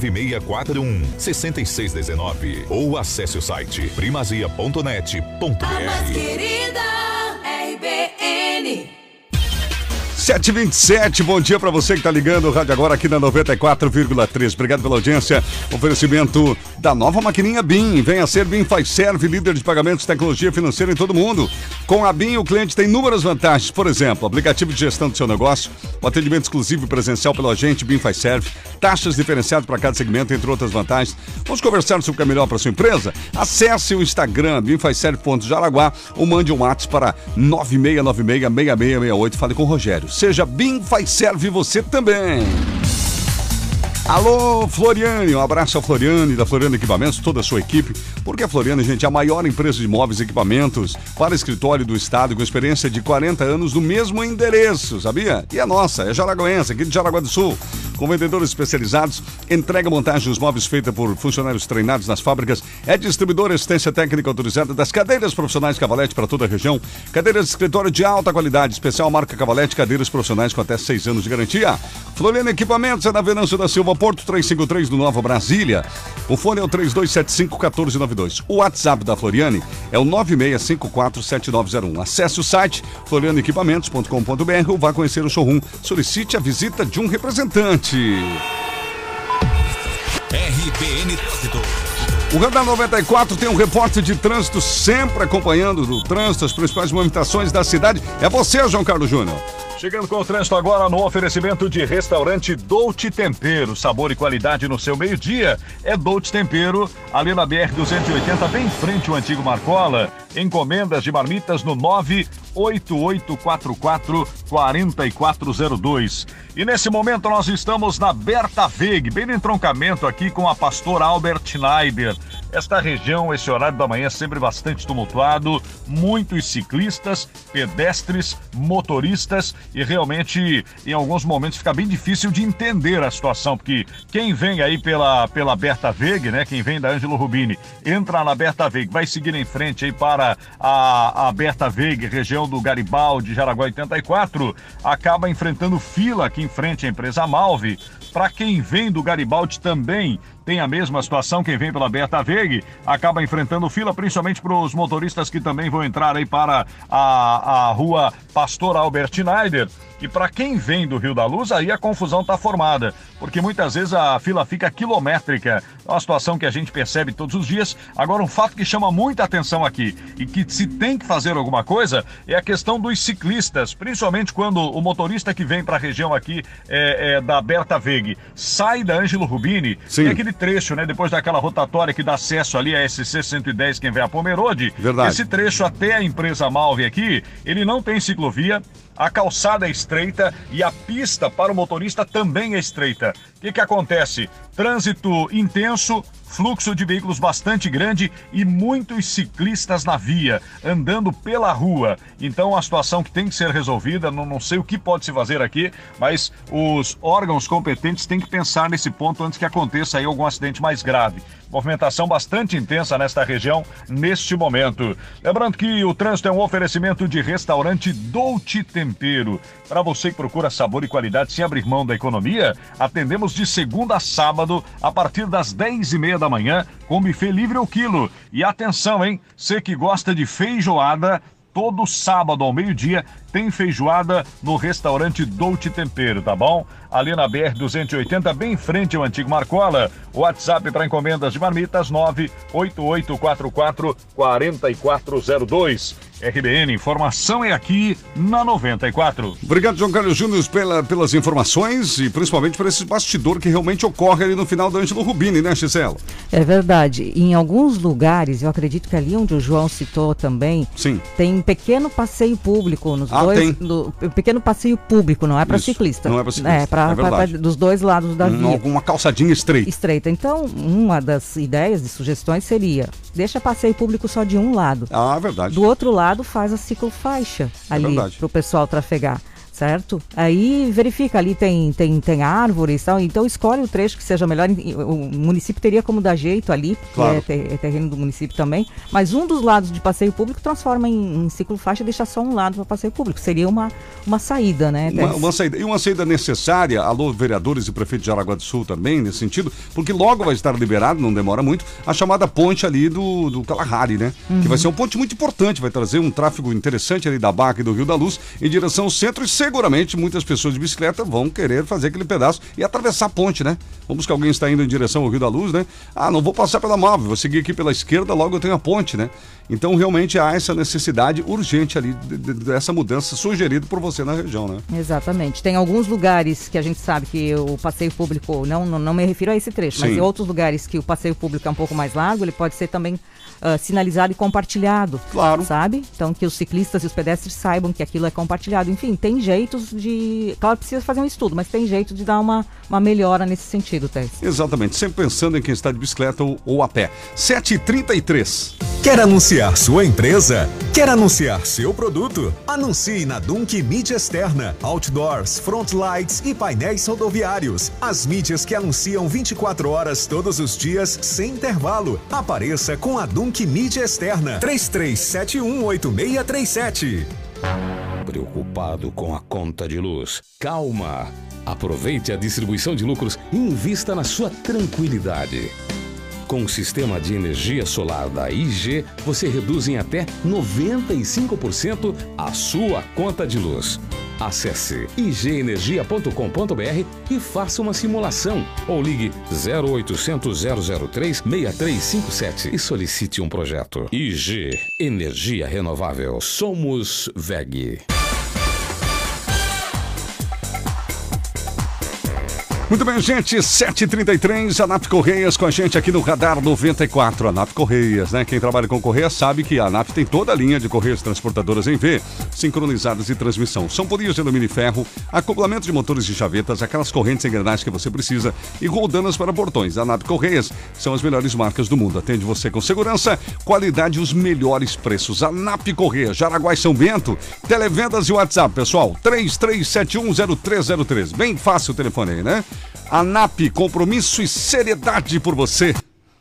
9641-6619 ou acesse o site primazia.net.br. A mais querida RBN. 7h27, bom dia para você que tá ligando o rádio agora aqui na 94,3. Obrigado pela audiência. Oferecimento da nova maquininha BIM. Venha ser BIM Faz Serve, líder de pagamentos e tecnologia financeira em todo mundo. Com a BIM, o cliente tem inúmeras vantagens. Por exemplo, aplicativo de gestão do seu negócio, o atendimento exclusivo e presencial pelo agente BIM Faz Serve, taxas diferenciadas para cada segmento, entre outras vantagens. Vamos conversar sobre o que é melhor para sua empresa? Acesse o Instagram BIMFazServe.Jaraguá ou mande um WhatsApp para 9696-6668. Fale com o Rogério. Seja BIM Faz Serve você também. Alô, Floriane, um abraço a Floriane, da Floriane Equipamentos, toda a sua equipe, porque a Floriane, gente, é a maior empresa de móveis e equipamentos para escritório do estado, com experiência de 40 anos no mesmo endereço, sabia? E a nossa, é jaraguense, aqui de Jaraguá do Sul, com vendedores especializados, entrega e montagem dos móveis feita por funcionários treinados nas fábricas, é distribuidora assistência técnica autorizada das cadeiras profissionais Cavalete para toda a região, cadeiras de escritório de alta qualidade, especial marca Cavalete, cadeiras profissionais com até 6 anos de garantia. Floriane Equipamentos é na Venâncio da Silva, Porto 353 do Nova Brasília. O fone é o 3275-1492. O WhatsApp da Floriane é o 96547901. Acesse o site florianeequipamentos.com.br ou vá conhecer o showroom. Solicite a visita de um representante. RBN Trânsito. O Radar 94 tem um repórter de trânsito sempre acompanhando o trânsito, as principais movimentações da cidade. É você, João Carlos Júnior. Chegando com o trânsito agora no oferecimento de restaurante Dolce Tempero. Sabor e qualidade no seu meio-dia. É Dolce Tempero, ali na BR-280, bem em frente ao antigo Marcola. Encomendas de marmitas no 98844-4402. E nesse momento nós estamos na Berta Veg, bem no entroncamento aqui com a Pastor Albert Schneider. Esta região, esse horário da manhã é sempre bastante tumultuado, muitos ciclistas, pedestres, motoristas e realmente em alguns momentos fica bem difícil de entender a situação, porque quem vem aí pela Berta Veg, né, quem vem da Ângelo Rubini, entra na Berta Veg, vai seguir em frente aí para a Berta Veg, região do Garibaldi, Jaraguá 84, acaba enfrentando fila aqui em frente à empresa Malve. Para quem vem do Garibaldi também tem a mesma situação, quem vem pela Berta Veg acaba enfrentando fila, principalmente para os motoristas que também vão entrar aí para a rua Pastor Albert Schneider. E para quem vem do Rio da Luz, aí a confusão está formada, porque muitas vezes a fila fica quilométrica. É uma situação que a gente percebe todos os dias. Agora, um fato que chama muita atenção aqui e que se tem que fazer alguma coisa é a questão dos ciclistas, principalmente quando o motorista que vem para a região aqui da Berta Veg sai da Ângelo Rubini, tem aquele trecho, né, depois daquela rotatória que dá acesso ali a SC 110, quem vem a Pomerode. Verdade. Esse trecho até a empresa Malve aqui, ele não tem ciclovia, a calçada é estreita e a pista para o motorista também é estreita. O que acontece? Trânsito intenso, fluxo de veículos bastante grande e muitos ciclistas na via, andando pela rua. Então, a situação que tem que ser resolvida, não sei o que pode se fazer aqui, mas os órgãos competentes têm que pensar nesse ponto antes que aconteça aí algum acidente mais grave. Movimentação bastante intensa nesta região neste momento. Lembrando que o trânsito é um oferecimento de restaurante Dolce Tempero. Para você que procura sabor e qualidade sem abrir mão da economia, atendemos de segunda a sábado a partir das 10h30 da manhã com buffet livre ao quilo. E atenção, hein? Você que gosta de feijoada, todo sábado ao meio-dia tem feijoada no restaurante Dolce Tempero, tá bom? Ali na BR-280, bem em frente ao antigo Marcola. WhatsApp para encomendas de marmitas 98844-4402. RBN, informação é aqui na 94. Obrigado, João Carlos Júnior, pelas informações e principalmente por esse bastidor que realmente ocorre ali no final da Ângelo Rubini, né, Gisela? É verdade. Em alguns lugares, eu acredito que ali onde o João citou também, tem pequeno passeio público nos pequeno passeio público, não é para ciclista. Não é para ciclista. Dos dois lados da via. Uma calçadinha estreita. Então, uma das ideias de sugestões seria, deixa passeio público só de um lado. Ah, verdade. Do outro lado faz a ciclofaixa ali para o pessoal trafegar. Certo? Aí verifica, ali tem árvores e tal, então escolhe o trecho que seja melhor. O município teria como dar jeito ali, porque é terreno do município também, mas um dos lados de passeio público transforma em ciclofaixa e deixa só um lado para passeio público. Seria uma saída, né? Uma saída. E uma saída necessária, alô, vereadores e prefeito de Jaraguá do Sul também, nesse sentido, porque logo vai estar liberado, não demora muito, a chamada ponte ali do Kalahari, né? Que vai ser um ponte muito importante, vai trazer um tráfego interessante ali da Barra e do Rio da Luz em direção ao centro e seguramente muitas pessoas de bicicleta vão querer fazer aquele pedaço e atravessar a ponte, né? Vamos que alguém está indo em direção ao Rio da Luz, né? Ah, não vou passar pela Malve, vou seguir aqui pela esquerda, logo eu tenho a ponte, né? Então realmente há essa necessidade urgente ali dessa mudança sugerida por você na região, né? Exatamente. Tem alguns lugares que a gente sabe que o passeio público, não me refiro a esse trecho, mas em outros lugares que o passeio público é um pouco mais largo, ele pode ser também sinalizado e compartilhado, sabe? Então que os ciclistas e os pedestres saibam que aquilo é compartilhado. Enfim, tem jeitos de... Claro, precisa fazer um estudo, mas tem jeito de dar uma melhora nesse sentido, Tess. Exatamente, sempre pensando em quem está de bicicleta ou a pé. 7h33. Quer anunciar sua empresa? Quer anunciar seu produto? Anuncie na Dunk Mídia Externa, outdoors, front lights e painéis rodoviários. As mídias que anunciam 24 horas todos os dias, sem intervalo. Apareça com a Dunk Mídia Externa. 33718637. Preocupado com a conta de luz? Calma! Aproveite a distribuição de lucros e invista na sua tranquilidade. Com o sistema de energia solar da IG, você reduz em até 95% a sua conta de luz. Acesse igenergia.com.br e faça uma simulação ou ligue 0800 003 6357 e solicite um projeto. IG Energia Renovável. Somos WEG. Muito bem, gente, 7h33, a ANAP Correias com a gente aqui no Radar 94. A ANAP Correias, né? Quem trabalha com Correias sabe que a ANAP tem toda a linha de Correias transportadoras em V, sincronizadas e transmissão. São polias de alumínio e ferro, acoplamento de motores e chavetas, aquelas correntes e engrenagens que você precisa e roldanas para portões. A ANAP Correias são as melhores marcas do mundo. Atende você com segurança, qualidade e os melhores preços. ANAP Correias, Jaraguá e São Bento, televendas e WhatsApp, pessoal, 33710303. Bem fácil o telefone aí, né? ANAP, compromisso e seriedade por você.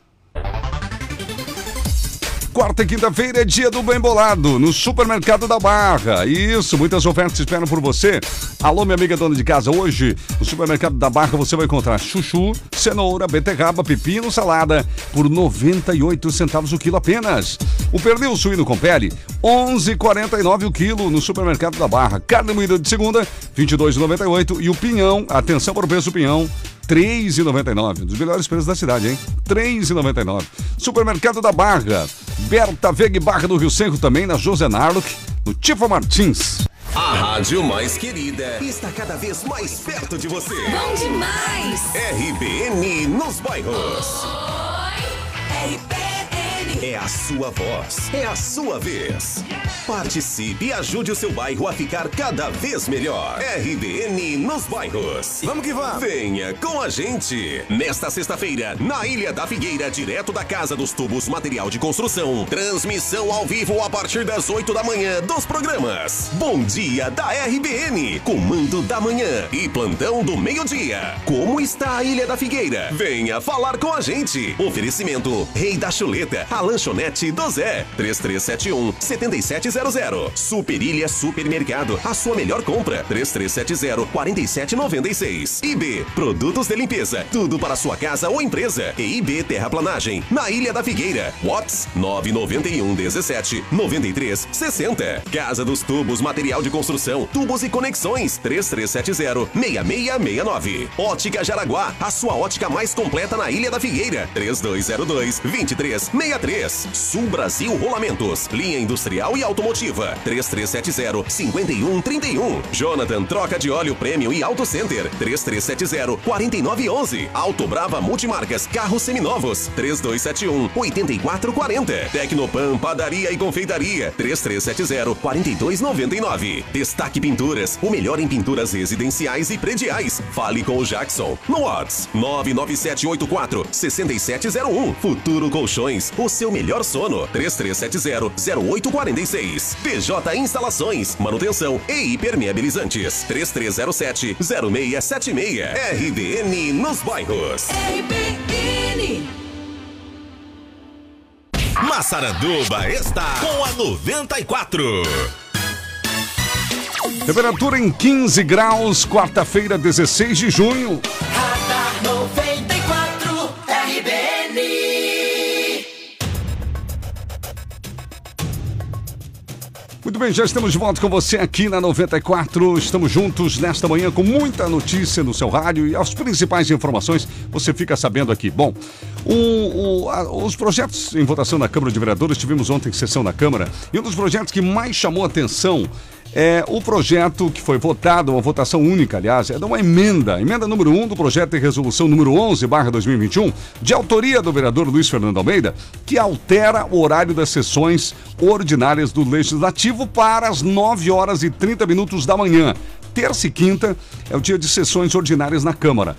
Quarta e quinta-feira é dia do bem bolado no Supermercado da Barra. Isso, muitas ofertas esperam por você. Alô, minha amiga dona de casa, hoje no Supermercado da Barra você vai encontrar chuchu, cenoura, beterraba, pepino, salada por 98 centavos o quilo apenas. O pernil suíno com pele, 11,49 o quilo no Supermercado da Barra. Carne moída de segunda, 22,98 e o pinhão, atenção para o preço do pinhão, 3,99. Um dos melhores preços da cidade, hein? 3,99. Supermercado da Barra. Berta Veg Barra do Rio Centro também, na José Narlock, no Tifa Martins. A rádio mais querida está cada vez mais perto de você. Bom demais! RBN nos bairros. Oi, RBN. É a sua voz, é a sua vez. Participe e ajude o seu bairro a ficar cada vez melhor. RBN nos bairros. Vamos que vamos. Venha com a gente. Nesta sexta-feira, na Ilha da Figueira, direto da Casa dos Tubos Material de Construção. Transmissão ao vivo a partir das 8 da manhã dos programas. Bom Dia da RBN, Comando da Manhã e Plantão do Meio-Dia. Como está a Ilha da Figueira? Venha falar com a gente. Oferecimento Rei da Chuleta, a lanchonete do Zé. 3371-7700. Super Ilha Supermercado, a sua melhor compra. 3370-4796. IB Produtos de Limpeza, tudo para sua casa ou empresa. E IB Terraplanagem, na Ilha da Figueira. Whats 991-17-9360. Casa dos Tubos Material de Construção, Tubos e Conexões. 3370-6669. Ótica Jaraguá, a sua ótica mais completa na Ilha da Figueira. 3202-2363. Sul Brasil Rolamentos, linha industrial e automotiva. 3370-5131. Jonathan Troca de Óleo Premium e Auto Center. 3370-4911. Auto Brava Multimarcas, carros seminovos. 3271-8440. Tecnopan Padaria e Confeitaria. 3370-4299. Destaque Pinturas, o melhor em pinturas residenciais e prediais. Fale com o Jackson no WhatsApp 99784-6701. Futuro Colchões, o seu melhor sono. 3370-0846. PJ Instalações, manutenção e impermeabilizantes. 3307-0676. RBN nos bairros. RBN. Massaranduba está com a 94. Temperatura em 15 graus, quarta-feira, 16 de junho. Radar 94, RBN. Muito bem, já estamos de volta com você aqui na 94. Estamos juntos nesta manhã com muita notícia no seu rádio e as principais informações você fica sabendo aqui. Bom, os projetos em votação na Câmara de Vereadores, tivemos ontem sessão na Câmara, e um dos projetos que mais chamou atenção é o projeto que foi votado, uma votação única, aliás, é de uma emenda número 1 do projeto de resolução número 11/2021, de autoria do vereador Luiz Fernando Almeida, que altera o horário das sessões ordinárias do Legislativo para as 9h30 da manhã. Terça e quinta é o dia de sessões ordinárias na Câmara.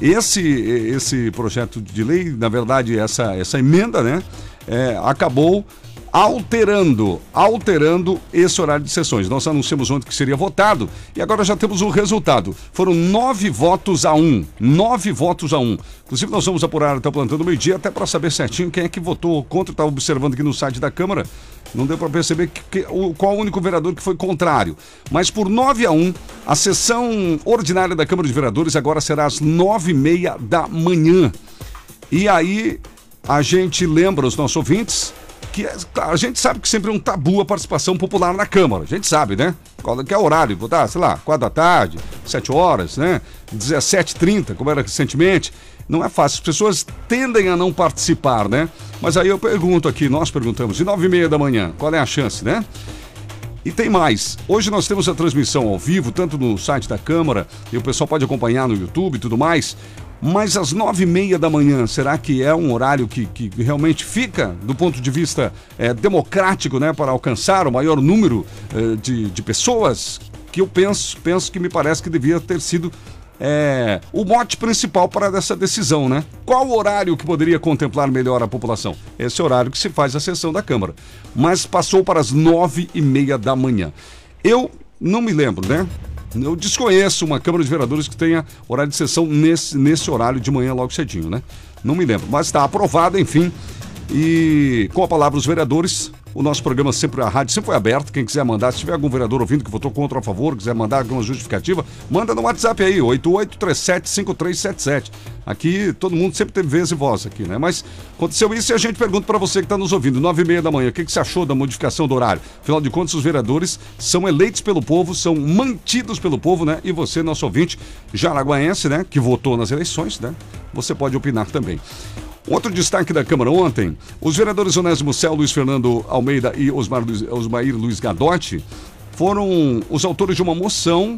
Esse projeto de lei, na verdade, essa emenda, né, acabou alterando esse horário de sessões. Nós anunciamos ontem que seria votado e agora já temos o resultado. Foram 9 votos a 1. 9 votos a 1. Inclusive nós vamos apurar até o plantão do meio-dia até para saber certinho quem é que votou contra. Estava observando aqui no site da Câmara. Não deu para perceber qual o único vereador que foi contrário. Mas por 9 a 1, a sessão ordinária da Câmara de Vereadores agora será às 9h30 da manhã. E aí a gente lembra os nossos ouvintes que a gente sabe que sempre é um tabu a participação popular na Câmara. A gente sabe, né? Qual que é o horário? Votar, sei lá, 4 da tarde, 7 horas, né? 17h30, como era recentemente. Não é fácil. As pessoas tendem a não participar, né? Mas aí eu pergunto aqui, nós perguntamos, de 9h30 da manhã, qual é a chance, né? E tem mais. Hoje nós temos a transmissão ao vivo, tanto no site da Câmara, e o pessoal pode acompanhar no YouTube e tudo mais. Mas às 9h30 da manhã, será que é um horário que realmente fica, do ponto de vista democrático, né, para alcançar o maior número de pessoas? Que eu penso que me parece que devia ter sido o mote principal para essa decisão, né? Qual o horário que poderia contemplar melhor a população? Esse horário que se faz a sessão da Câmara. Mas passou para as 9h30 da manhã. Eu não me lembro, né? Eu desconheço uma Câmara de Vereadores que tenha horário de sessão nesse horário de manhã logo cedinho, né? Não me lembro, mas está aprovado, enfim. E com a palavra os vereadores, O nosso programa sempre, a rádio sempre foi aberto. Quem quiser mandar, se tiver algum vereador ouvindo que votou contra ou a favor, quiser mandar alguma justificativa, manda no WhatsApp aí, 88375377. Aqui, todo mundo sempre teve vez e voz aqui, né? Mas aconteceu isso e a gente pergunta para você que está nos ouvindo, 9h30 da manhã, o que você achou da modificação do horário? Afinal de contas, os vereadores são eleitos pelo povo, são mantidos pelo povo, né? E você, nosso ouvinte jaraguaense, né? Que votou nas eleições, né? Você pode opinar também. Outro destaque da Câmara ontem, os vereadores Onésimo Cel, Luiz Fernando Almeida e Osmair Luiz Gadotti foram os autores de uma moção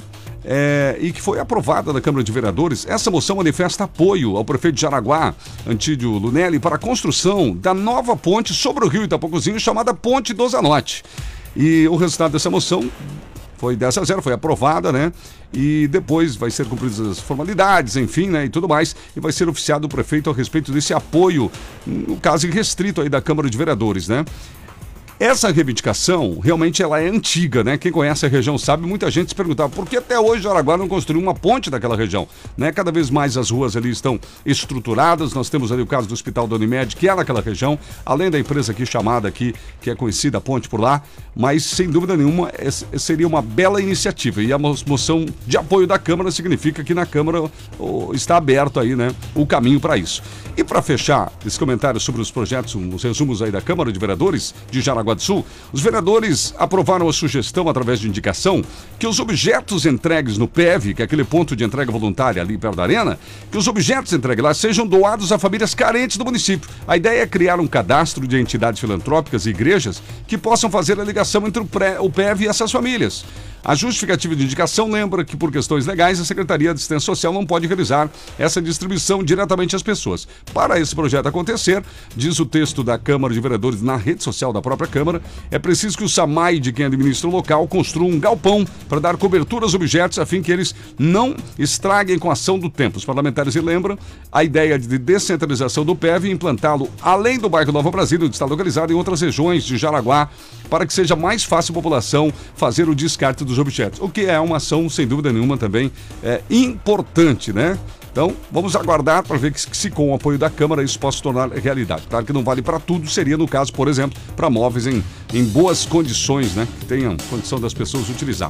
e que foi aprovada na Câmara de Vereadores. Essa moção manifesta apoio ao prefeito de Jaraguá, Antídio Lunelli, para a construção da nova ponte sobre o rio Itapocuzinho, chamada Ponte do Zanotti. E o resultado dessa moção foi 10-0, foi aprovada, né? E depois vai ser cumpridas as formalidades, enfim, né? E tudo mais. E vai ser oficiado o prefeito a respeito desse apoio, no caso irrestrito aí da Câmara de Vereadores, né? Essa reivindicação, realmente, ela é antiga, né? Quem conhece a região sabe, muita gente se perguntava por que até hoje Jaraguá não construiu uma ponte daquela região, né? Cada vez mais as ruas ali estão estruturadas, nós temos ali o caso do Hospital da Unimed, que é naquela região, além da empresa aqui chamada aqui, que é conhecida, a ponte por lá, mas sem dúvida nenhuma seria uma bela iniciativa, e a moção de apoio da Câmara significa que na Câmara está aberto aí, né? O caminho para isso. E para fechar esse comentário sobre os projetos, os resumos aí da Câmara de Vereadores de Jaraguá do Sul, os vereadores aprovaram a sugestão, através de indicação, que os objetos entregues no PEV, que é aquele ponto de entrega voluntária ali perto da arena, que os objetos entregues lá sejam doados a famílias carentes do município. A ideia é criar um cadastro de entidades filantrópicas e igrejas que possam fazer a ligação entre o PEV e essas famílias. A justificativa de indicação lembra que, por questões legais, a Secretaria de Assistência Social não pode realizar essa distribuição diretamente às pessoas. Para esse projeto acontecer, diz o texto da Câmara de Vereadores na rede social da própria Câmara, é preciso que o SAMAI, de quem administra o local, construa um galpão para dar cobertura aos objetos, a fim que eles não estraguem com a ação do tempo. Os parlamentares lembram a ideia de descentralização do PEV e implantá-lo além do bairro Nova Brasília, onde está localizado, em outras regiões de Jaraguá, para que seja mais fácil a população fazer o descarte dos objetos, o que é uma ação, sem dúvida nenhuma, também importante, né? Então, vamos aguardar para ver que se com o apoio da Câmara isso possa se tornar realidade. Claro que não vale para tudo, seria no caso, por exemplo, para móveis em boas condições, né? Que tenham condição das pessoas utilizar.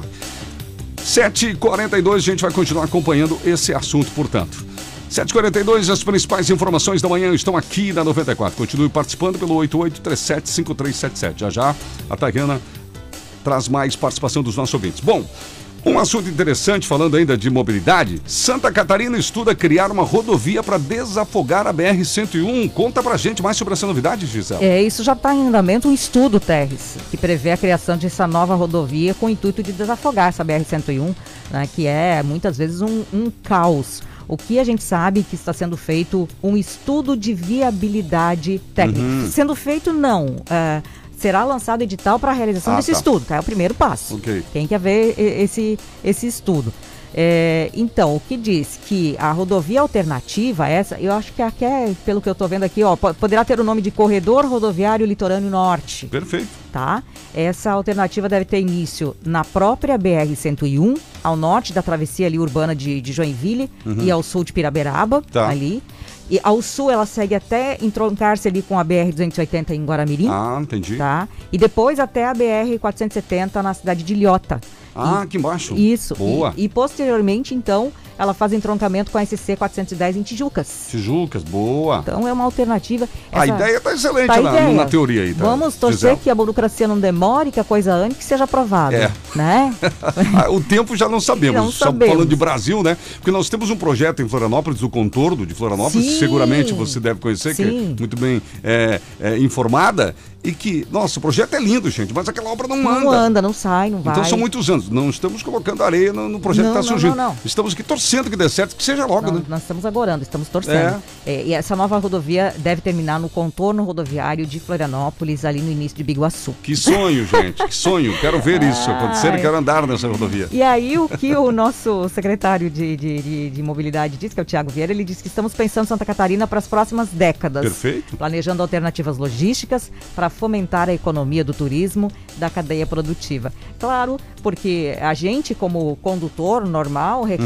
7h42, a gente vai continuar acompanhando esse assunto, portanto. 7h42, as principais informações da manhã estão aqui na 94. Continue participando pelo 88375377. Já já, a Tayana traz mais participação dos nossos ouvintes. Bom, um assunto interessante, falando ainda de mobilidade, Santa Catarina estuda criar uma rodovia para desafogar a BR-101. Conta pra gente mais sobre essa novidade, Gisela. Isso já está em andamento, um estudo, Terres, que prevê a criação dessa nova rodovia com o intuito de desafogar essa BR-101, né, que é muitas vezes um caos. O que a gente sabe que está sendo feito um estudo de viabilidade técnica. Sendo feito, não. Será lançado edital para a realização desse estudo, tá? É o primeiro passo. Okay. Tem que haver esse estudo. Então, o que diz que a rodovia alternativa, essa, eu acho que é, pelo que eu estou vendo aqui, poderá ter o nome de Corredor Rodoviário Litorâneo Norte. Perfeito. Tá? Essa alternativa deve ter início na própria BR-101, ao norte da travessia ali urbana de Joinville e ao sul de Piraberaba, ali. E ao sul ela segue até entroncar-se ali com a BR-280 em Guaramirim. Ah, entendi. Tá? E depois até a BR-470 na cidade de Ilhota. Aqui embaixo. Isso. Boa. E posteriormente, então, ela faz entroncamento com a SC 410 em Tijucas. Tijucas, boa. Então é uma alternativa. A ideia está excelente na teoria aí. Vamos torcer que a burocracia não demore, que a coisa ande, que seja aprovada. Né? O tempo já não sabemos. Só falando de Brasil, né? Porque nós temos um projeto em Florianópolis, o Contorno de Florianópolis, que seguramente você deve conhecer, que é muito bem informada. E que, nossa, o projeto é lindo, gente, mas aquela obra não anda. Não anda, não sai, não vai. Então são muitos anos. Não estamos colocando areia no projeto que está surgindo. Não. Estamos aqui torcendo que dê certo, que seja logo, né? Nós estamos agorando, estamos torcendo. E essa nova rodovia deve terminar no contorno rodoviário de Florianópolis, ali no início de Biguaçu. Que sonho, gente, que sonho. Quero ver isso acontecer e quero andar nessa rodovia. E aí, o que o nosso secretário de mobilidade disse, que é o Thiago Vieira, ele disse que estamos pensando em Santa Catarina para as próximas décadas. Perfeito. Planejando alternativas logísticas para fomentar a economia do turismo, da cadeia produtiva. Claro, porque a gente, como condutor normal, reclama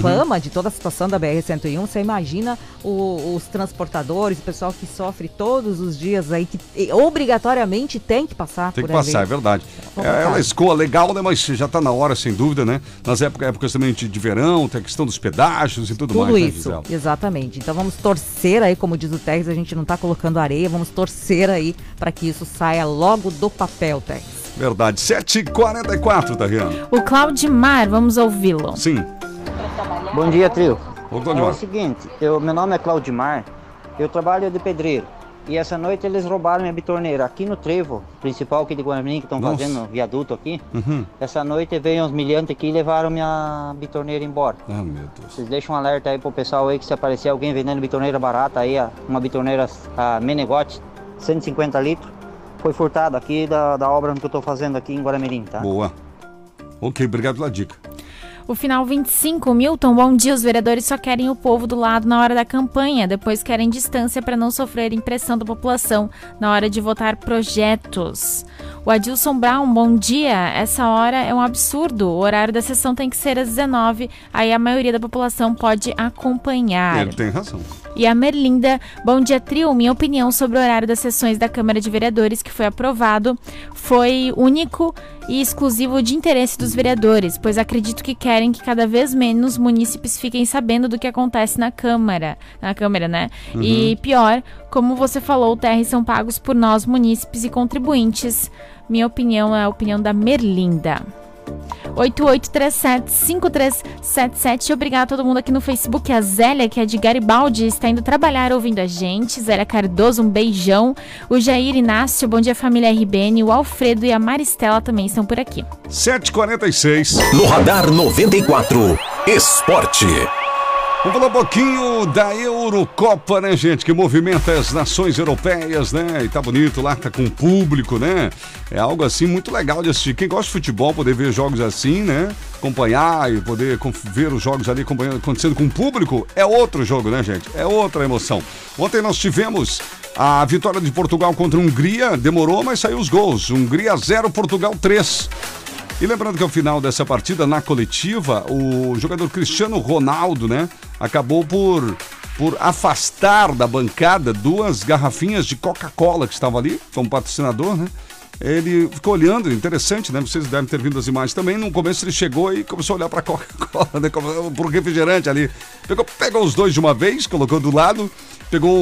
de toda a situação da BR-101, você imagina os transportadores, o pessoal que sofre todos os dias aí, que obrigatoriamente tem que passar Tem por que passar, é verdade. Ela escoa legal, né? Mas já está na hora, sem dúvida, né? Nas épocas também de verão, tem a questão dos pedágios e tudo mais. Tudo né, isso, Gisela? exatamente. Então vamos torcer aí, como diz o Teres, a gente não está colocando areia, vamos torcer aí para que isso saia logo do papel, Teres. Verdade. 7h44, Tariana. O Claudimar, vamos ouvi-lo. Sim. Bom dia, trio. Ô, É Claudimar. o seguinte, meu nome é Claudimar, eu trabalho de pedreiro. E essa noite eles roubaram minha bitorneira aqui no trevo principal aqui de Guaramirim, que estão Nossa. fazendo viaduto aqui. Uhum. Essa noite veio uns milhantes aqui e levaram minha bitorneira embora. Ah, meu Deus. Vocês deixam um alerta aí pro pessoal aí que se aparecer alguém vendendo bitorneira barata aí, uma bitorneira Menegote, 150 litros, foi furtado aqui da obra que eu tô fazendo aqui em Guaramirim, tá? Boa. Ok, obrigado pela dica. O final 25, Milton, bom dia. Os vereadores só querem o povo do lado na hora da campanha, depois querem distância para não sofrerem pressão da população na hora de votar projetos. O Adilson Brown, bom dia. Essa hora é um absurdo. O horário da sessão tem que ser às 19, aí a maioria da população pode acompanhar. Ele tem razão. E a Merlinda, bom dia, trio. Minha opinião sobre o horário das sessões da Câmara de Vereadores que foi aprovado foi único e exclusivo de interesse dos vereadores, pois acredito que querem que cada vez menos munícipes fiquem sabendo do que acontece na Câmara, né? Uhum. E pior, como você falou, TRs são pagos por nós, munícipes e contribuintes. Minha opinião é a opinião da Merlinda. 8837-5377. Obrigado a todo mundo aqui no Facebook. A Zélia, que é de Garibaldi, está indo trabalhar ouvindo a gente. Zélia Cardoso, um beijão. O Jair Inácio, bom dia, família RBN. O Alfredo e a Maristela também estão por aqui. 7h46. No Radar 94, Esporte. Vamos falar um pouquinho da Eurocopa, né, gente? Que movimenta as nações europeias, né? E tá bonito lá, tá com público, né? É algo assim muito legal de assistir. Quem gosta de futebol, poder ver jogos assim, né? Acompanhar e poder ver os jogos ali acontecendo com o público, é outro jogo, né, gente? É outra emoção. Ontem nós tivemos a vitória de Portugal contra a Hungria. Demorou, mas saiu os gols. Hungria 0, Portugal 3. E lembrando que ao final dessa partida, na coletiva, o jogador Cristiano Ronaldo, né, acabou por afastar da bancada 2 garrafinhas de Coca-Cola que estavam ali, como patrocinador, né? Ele ficou olhando, interessante, né? Vocês devem ter visto as imagens também. No começo ele chegou e começou a olhar para a Coca-Cola, né? Pro refrigerante ali. Pegou os dois de uma vez, colocou do lado, pegou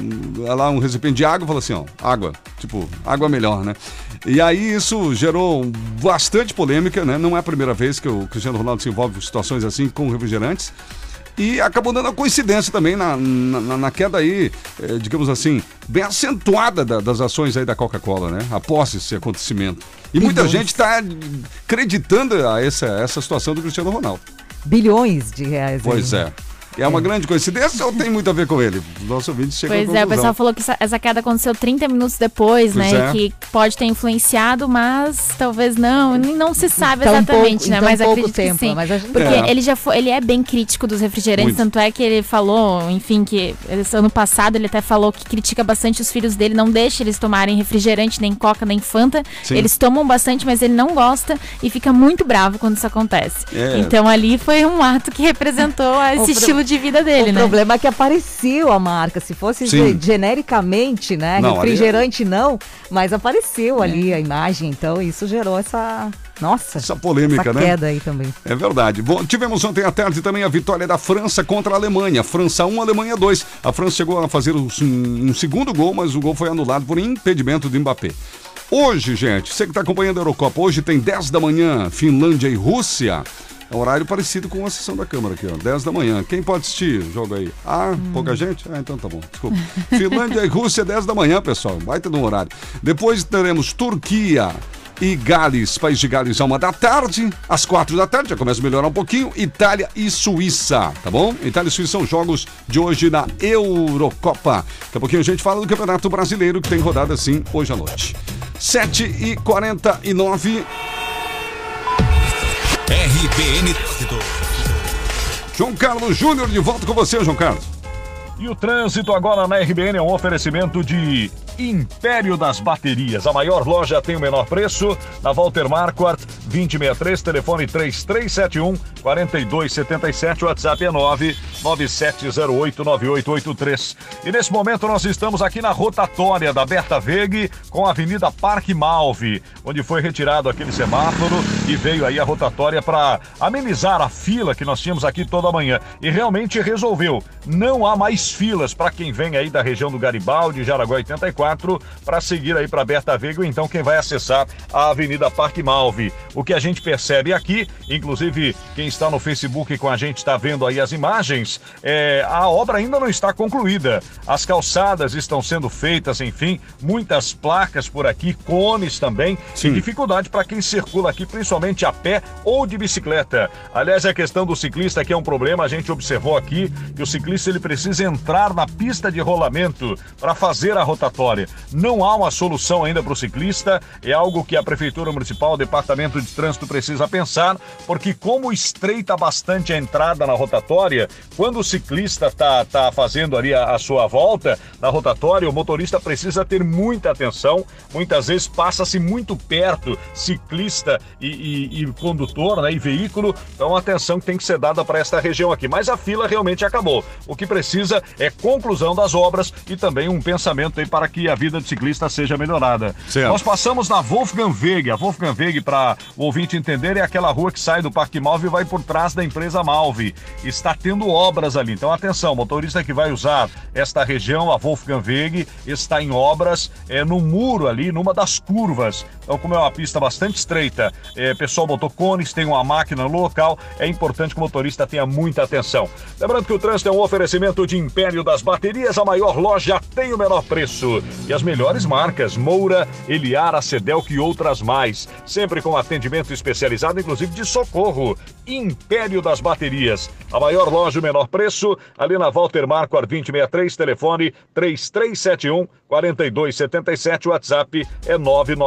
um recipiente de água e falou assim, ó, água. Tipo, água melhor, né? E aí isso gerou bastante polêmica, né? Não é a primeira vez que o Cristiano Ronaldo se envolve em situações assim com refrigerantes. E acabou dando a coincidência também na queda aí, digamos assim, bem acentuada das ações aí da Coca-Cola, né? Após esse acontecimento. E muita gente está acreditando a essa situação do Cristiano Ronaldo. Bilhões de reais. Pois aí. é. É uma grande coincidência ou tem muito a ver com ele? Nosso ouvinte chegou à Pois conclusão. o pessoal falou que essa queda aconteceu 30 minutos depois, Pois né? é. Que pode ter influenciado, mas talvez não se sabe Tão exatamente, pouco- né? em tão Mas pouco acredito tempo, que sim. mas a gente- Porque É. ele é bem crítico dos refrigerantes, Muito. tanto é que ele falou, enfim, que esse ano passado ele até falou que critica bastante os filhos dele, não deixa eles tomarem refrigerante, nem Coca, nem Fanta. Sim. Eles tomam bastante, mas ele não gosta e fica muito bravo quando isso acontece. É. Então ali foi um ato que representou esse estilo de vida dele, né? O problema é que apareceu a marca. Se fosse Sim. genericamente, né? Não, refrigerante não, mas apareceu ali a imagem. Então isso gerou essa polêmica, essa né? queda aí também. É verdade. Bom, tivemos ontem à tarde também a vitória da França contra a Alemanha. França 1, Alemanha 2. A França chegou a fazer um segundo gol, mas o gol foi anulado por impedimento do Mbappé. Hoje, gente, você que está acompanhando a Eurocopa, hoje tem 10 da manhã, Finlândia e Rússia. É um horário parecido com a sessão da Câmara aqui, ó. 10 da manhã. Quem pode assistir o jogo aí? Pouca gente? Então tá bom, desculpa. Finlândia e Rússia, 10 da manhã, pessoal. Vai ter um horário. Depois teremos Turquia e Gales, País de Gales, à 1 da tarde. Às 4 da tarde, já começa a melhorar um pouquinho. Itália e Suíça, tá bom? Itália e Suíça são jogos de hoje na Eurocopa. Daqui a pouquinho a gente fala do Campeonato Brasileiro, que tem rodada assim hoje à noite. 7h49. RBN. João Carlos Júnior, de volta com você, João Carlos. E o trânsito agora na RBN é um oferecimento de Império das Baterias. A maior loja tem o menor preço. Na Walter Marquardt, 2063, telefone 3371-4277, WhatsApp é 997089883. E nesse momento nós estamos aqui na rotatória da Berta Veg com a Avenida Parque Malve, onde foi retirado aquele semáforo e veio aí a rotatória para amenizar a fila que nós tínhamos aqui toda manhã. E realmente resolveu. Não há mais filas para quem vem aí da região do Garibaldi, Jaraguá 84, para seguir aí para Berta Veg, ou então quem vai acessar a Avenida Parque Malve. O que a gente percebe aqui, inclusive quem está no Facebook com a gente está vendo aí as imagens, a obra ainda não está concluída. As calçadas estão sendo feitas, enfim, muitas placas por aqui, cones também, e dificuldade para quem circula aqui, principalmente a pé ou de bicicleta. Aliás, a questão do ciclista que é um problema, a gente observou aqui que o ciclista ele precisa entrar na pista de rolamento para fazer a rotatória. Não há uma solução ainda para o ciclista, é algo que a Prefeitura Municipal, o Departamento de Trânsito precisa pensar, porque como estreita bastante a entrada na rotatória, quando o ciclista tá fazendo ali a sua volta na rotatória, o motorista precisa ter muita atenção, muitas vezes passa-se muito perto ciclista e condutor, né, e veículo, então atenção que tem que ser dada para esta região aqui, mas a fila realmente acabou. O que precisa é conclusão das obras e também um pensamento aí para que a vida do ciclista seja melhorada. Certo. Nós passamos na Wolfgang Weg. A Wolfgang Weg, para o ouvinte entender, é aquela rua que sai do Parque Malve e vai por trás da empresa Malve. Está tendo obras ali, então atenção, motorista que vai usar esta região, a Wolfgang Weg, está em obras no muro ali, numa das curvas. Então, como é uma pista bastante estreita, pessoal botou cones, tem uma máquina no local, é importante que o motorista tenha muita atenção. Lembrando que o trânsito é um oferecimento de Império das Baterias, a maior loja tem o menor preço. E as melhores marcas, Moura, Eliara, Cedelco e outras mais. Sempre com atendimento especializado, inclusive de socorro. Império das Baterias, a maior loja, o menor preço, ali na Walter Marquardt 2063, telefone 3371-4277, WhatsApp é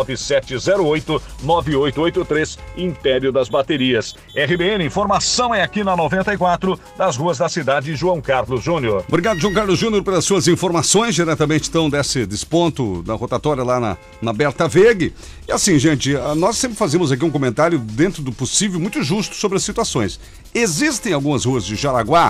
99708-9883, Império das Baterias. RBN, informação é aqui na 94, das ruas da cidade, João Carlos Júnior. Obrigado, João Carlos Júnior, pelas suas informações, diretamente então desse desponto da rotatória lá na Berta Veg. E assim, gente, nós sempre fazemos aqui um comentário dentro do possível, muito justo sobre as situações. Existem algumas ruas de Jaraguá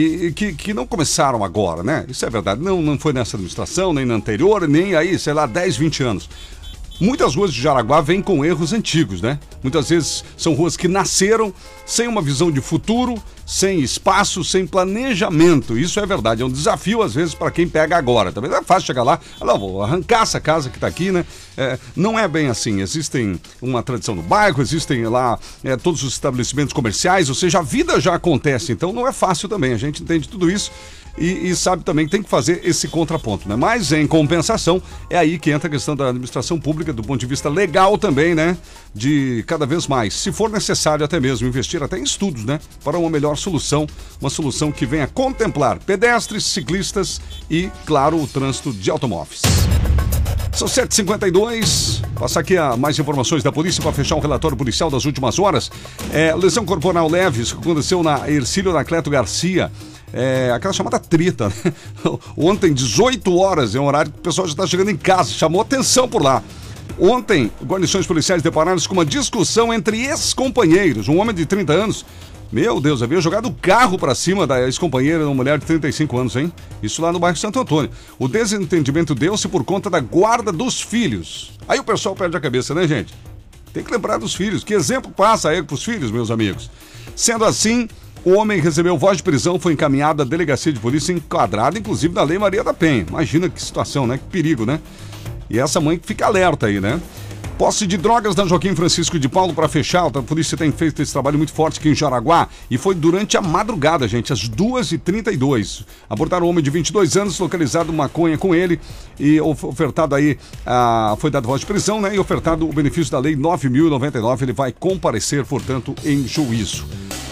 que não começaram agora, né? Isso é verdade, não foi nessa administração, nem na anterior, nem aí, sei lá, 10, 20 anos. Muitas ruas de Jaraguá vêm com erros antigos, né? Muitas vezes são ruas que nasceram sem uma visão de futuro, sem espaço, sem planejamento. Isso é verdade, é um desafio às vezes para quem pega agora. Também não é fácil chegar lá, vou arrancar essa casa que está aqui, né? Não é bem assim, existem uma tradição no bairro, existem lá todos os estabelecimentos comerciais, ou seja, a vida já acontece, então não é fácil também, a gente entende tudo isso. E sabe também que tem que fazer esse contraponto, né? Mas em compensação, é aí que entra a questão da administração pública, do ponto de vista legal também, né? De cada vez mais, se for necessário até mesmo, investir até em estudos, né? Para uma melhor solução, uma solução que venha contemplar pedestres, ciclistas e, claro, o trânsito de automóveis. São 7h52, passar aqui mais informações da polícia para fechar um relatório policial das últimas horas. Lesão corporal leve, isso aconteceu na Hercílio Anacleto Garcia. Aquela chamada treta, né? Ontem, 18 horas, é um horário que o pessoal já está chegando em casa, chamou atenção por lá. Ontem, guarnições policiais depararam-se com uma discussão entre ex-companheiros. Um homem de 30 anos, meu Deus, havia jogado o carro para cima da ex-companheira, uma mulher de 35 anos, hein? Isso lá no bairro Santo Antônio. O desentendimento deu-se por conta da guarda dos filhos. Aí o pessoal perde a cabeça, né, gente? Tem que lembrar dos filhos. Que exemplo passa aí para os filhos, meus amigos? Sendo assim, o homem recebeu voz de prisão, foi encaminhado à delegacia de polícia, enquadrado inclusive na Lei Maria da Penha. Imagina que situação, né? Que perigo, né? E essa mãe que fica alerta aí, né? Posse de drogas na Joaquim Francisco de Paulo para fechar. A polícia tem feito esse trabalho muito forte aqui em Jaraguá e foi durante a madrugada, gente, às 2h32. Abordaram um homem de 22 anos, localizado maconha com ele e ofertado aí, foi dado voz de prisão, né? E ofertado o benefício da Lei 9.099. Ele vai comparecer, portanto, em juízo.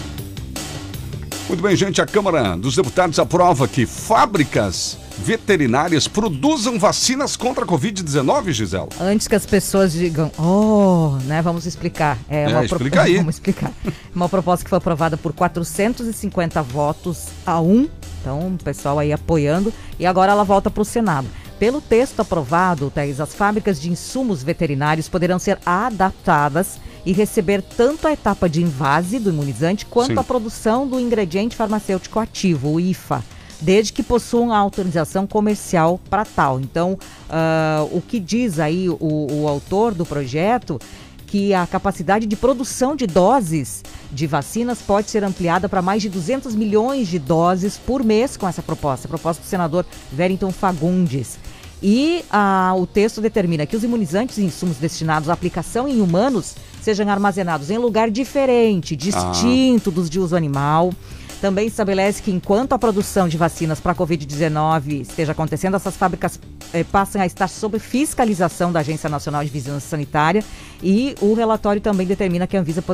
Muito bem, gente, a Câmara dos Deputados aprova que fábricas veterinárias produzam vacinas contra a Covid-19, Gisela. Antes que as pessoas digam, né, vamos explicar. Explica aí. Vamos explicar. Uma proposta que foi aprovada por 450 votos a 1, então o pessoal aí apoiando, e agora ela volta para o Senado. Pelo texto aprovado, Thaís, as fábricas de insumos veterinários poderão ser adaptadas e receber tanto a etapa de invase do imunizante quanto Sim. a produção do ingrediente farmacêutico ativo, o IFA, desde que possuam a autorização comercial para tal. Então, o que diz aí o autor do projeto, que a capacidade de produção de doses de vacinas pode ser ampliada para mais de 200 milhões de doses por mês com essa proposta. A proposta do senador Wellington Fagundes. E o texto determina que os imunizantes e insumos destinados à aplicação em humanos sejam armazenados em lugar diferente, distinto dos de uso animal. Também estabelece que enquanto a produção de vacinas para a Covid-19 esteja acontecendo, essas fábricas passam a estar sob fiscalização da Agência Nacional de Vigilância Sanitária, e o relatório também determina que a Anvisa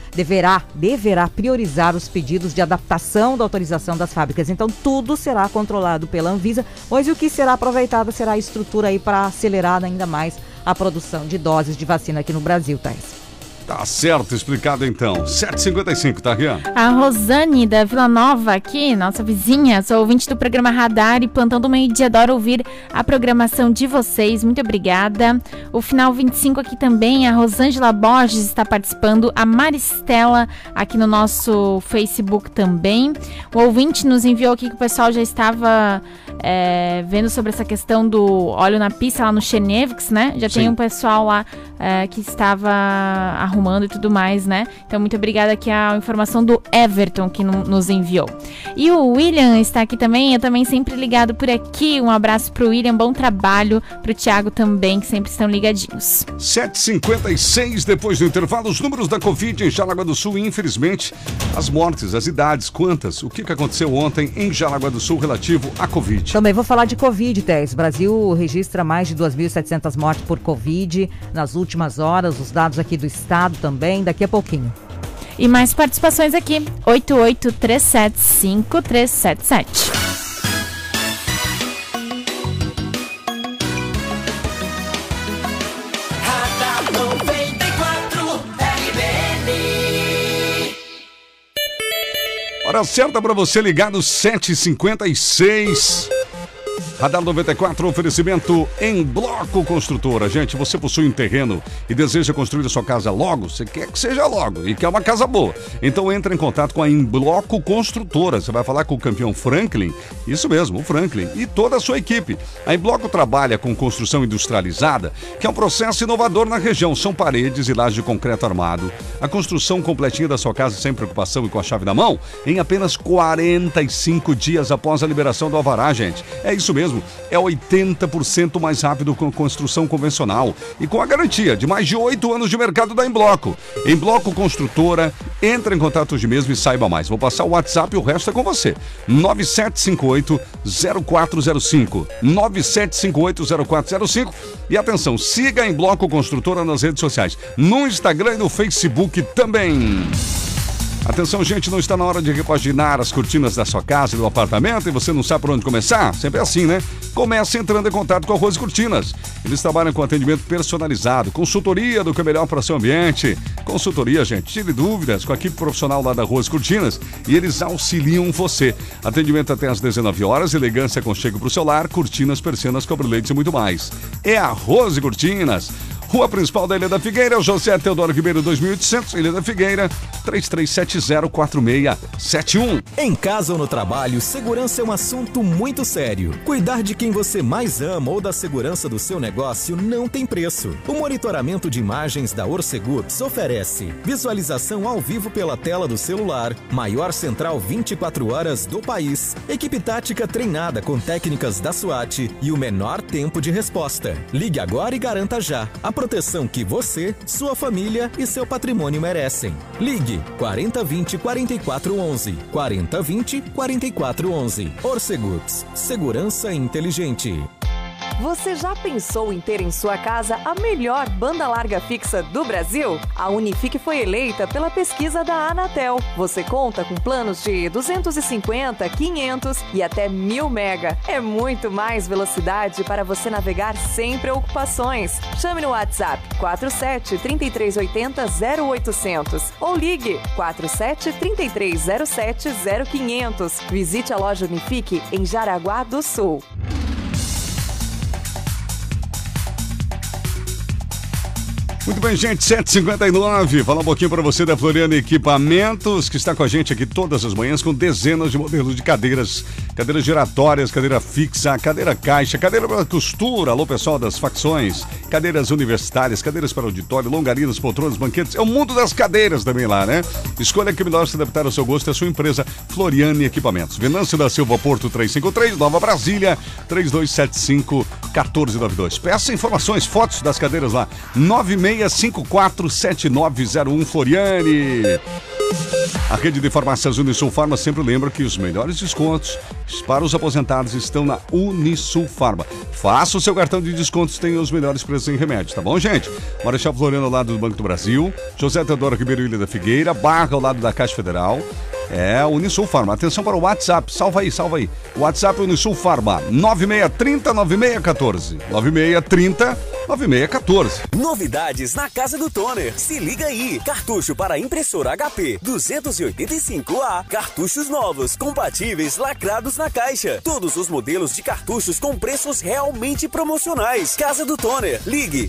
deverá priorizar os pedidos de adaptação da autorização das fábricas. Então tudo será controlado pela Anvisa, pois o que será aproveitado será a estrutura aí para acelerar ainda mais a produção de doses de vacina aqui no Brasil, Thais. Tá certo, explicado então. 7h55, tá, Rian? A Rosane da Vila Nova aqui, nossa vizinha, sou ouvinte do programa Radar e plantão do meio-dia, adoro ouvir a programação de vocês, muito obrigada. O final 25 aqui também, a Rosângela Borges está participando, a Maristela aqui no nosso Facebook também. O ouvinte nos enviou aqui que o pessoal já estava vendo sobre essa questão do óleo na pista lá no Chenevix, né? Já tem um pessoal lá que estava arrumando e tudo mais, né? Então, muito obrigada aqui a informação do Everton que nos enviou. E o William está aqui também, eu também sempre ligado por aqui. Um abraço pro William, bom trabalho. Pro Thiago também, que sempre estão ligadinhos. 7h56, depois do intervalo, os números da Covid em Jaraguá do Sul, infelizmente, as mortes, as idades, quantas? O que aconteceu ontem em Jaraguá do Sul relativo à Covid? Também vou falar de Covid, Tess. O Brasil registra mais de 2.700 mortes por Covid nas últimas horas, os dados aqui do estado também, daqui a pouquinho. E mais participações aqui, 88375377. Radar 94 RBN. Hora certa para você ligar no 7h56. Radar 94, oferecimento em Bloco Construtora. Gente, você possui um terreno e deseja construir a sua casa logo? Você quer que seja logo e quer uma casa boa. Então entre em contato com a Em Bloco Construtora. Você vai falar com o campeão Franklin, isso mesmo, o Franklin, e toda a sua equipe. A Em Bloco trabalha com construção industrializada, que é um processo inovador na região. São paredes e lajes de concreto armado. A construção completinha da sua casa sem preocupação e com a chave na mão, em apenas 45 dias após a liberação do alvará, gente. É isso mesmo. É 80% mais rápido que a construção convencional e com a garantia de mais de 8 anos de mercado da Em Bloco. Em Bloco Construtora, entre em contato hoje mesmo e saiba mais. Vou passar o WhatsApp e o resto é com você. 9758-0405. 9758-0405. E atenção, siga a Em Bloco Construtora nas redes sociais, no Instagram e no Facebook também. Atenção, gente, não está na hora de repaginar as cortinas da sua casa e do apartamento e você não sabe por onde começar? Sempre é assim, né? Comece entrando em contato com a Rose Cortinas. Eles trabalham com atendimento personalizado, consultoria do que é melhor para o seu ambiente. Consultoria, gente, tire dúvidas com a equipe profissional lá da Rose Cortinas e eles auxiliam você. Atendimento até às 19 horas, elegância, aconchego para o seu lar, cortinas, persianas, cobre-leitos e muito mais. É a Rose Cortinas. Rua Principal da Ilha da Figueira, José Teodoro Ribeiro 2800, Ilha da Figueira, 33704671. Em casa ou no trabalho, segurança é um assunto muito sério. Cuidar de quem você mais ama ou da segurança do seu negócio não tem preço. O monitoramento de imagens da Orcegups oferece visualização ao vivo pela tela do celular, maior central 24 horas do país, equipe tática treinada com técnicas da SWAT e o menor tempo de resposta. Ligue agora e garanta já a proteção que você, sua família e seu patrimônio merecem. Ligue 4020-4411. 4020-4411. Orcegups. Segurança inteligente. Você já pensou em ter em sua casa a melhor banda larga fixa do Brasil? A Unifique foi eleita pela pesquisa da Anatel. Você conta com planos de 250, 500 e até 1000 mega. É muito mais velocidade para você navegar sem preocupações. Chame no WhatsApp 47 3380 0800 ou ligue 47 3307 0500. Visite a loja Unifique em Jaraguá do Sul. Muito bem, gente, 7h59. Falar um pouquinho para você da Floriano Equipamentos, que está com a gente aqui todas as manhãs com dezenas de modelos de cadeiras. Cadeiras giratórias, cadeira fixa, cadeira caixa, cadeira para costura. Alô, pessoal das facções. Cadeiras universitárias, cadeiras para auditório, longarinas, poltronas, banquetes. É o mundo das cadeiras também lá, né? Escolha que melhor se adaptar ao seu gosto e à sua empresa. Floriano Equipamentos. Venâncio da Silva, Porto 353, Nova Brasília, 3275-1492. Peça informações, fotos das cadeiras lá. 96547901 Floriane. A rede de farmácias Unisul Farma sempre lembra que os melhores descontos para os aposentados estão na Unisul Farma. Faça o seu cartão de descontos, tem os melhores preços em remédios, tá bom, gente? Marechal Floriano ao lado do Banco do Brasil, José Teodoro Ribeiro Ilha da Figueira, Barra ao lado da Caixa Federal. É, Unisul Farma. Atenção para o WhatsApp. Salva aí. O WhatsApp Unisul Farma. 9630-9614. 9630-9614. Novidades na Casa do Toner. Se liga aí. Cartucho para impressora HP 285A. Cartuchos novos, compatíveis, lacrados na caixa. Todos os modelos de cartuchos com preços realmente promocionais. Casa do Toner. Ligue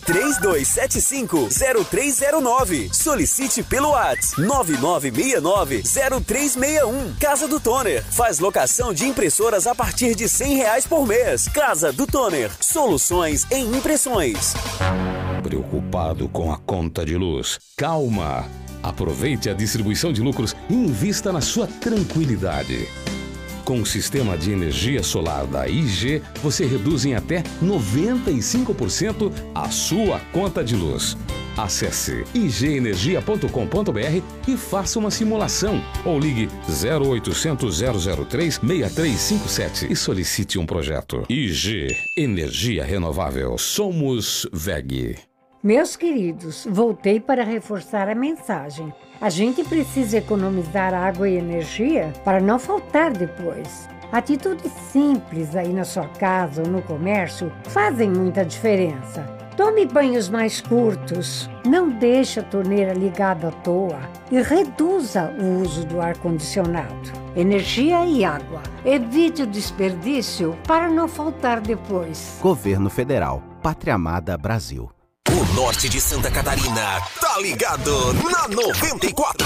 3275-0309. Solicite pelo WhatsApp 9969-0361. Casa do Toner. Faz locação de impressoras a partir de R$100 por mês. Casa do Toner. Soluções em impressões. Preocupado com a conta de luz? Calma! Aproveite a distribuição de lucros e invista na sua tranquilidade. Com o sistema de energia solar da IG, você reduz em até 95% a sua conta de luz. Acesse igenergia.com.br e faça uma simulação ou ligue 0800 003 6357 e solicite um projeto. IG Energia Renovável. Somos WEG. Meus queridos, voltei para reforçar a mensagem. A gente precisa economizar água e energia para não faltar depois. Atitudes simples aí na sua casa ou no comércio fazem muita diferença. Tome banhos mais curtos, não deixe a torneira ligada à toa e reduza o uso do ar-condicionado. Energia e água. Evite o desperdício para não faltar depois. Governo Federal. Pátria Amada Brasil. O norte de Santa Catarina tá ligado na 94.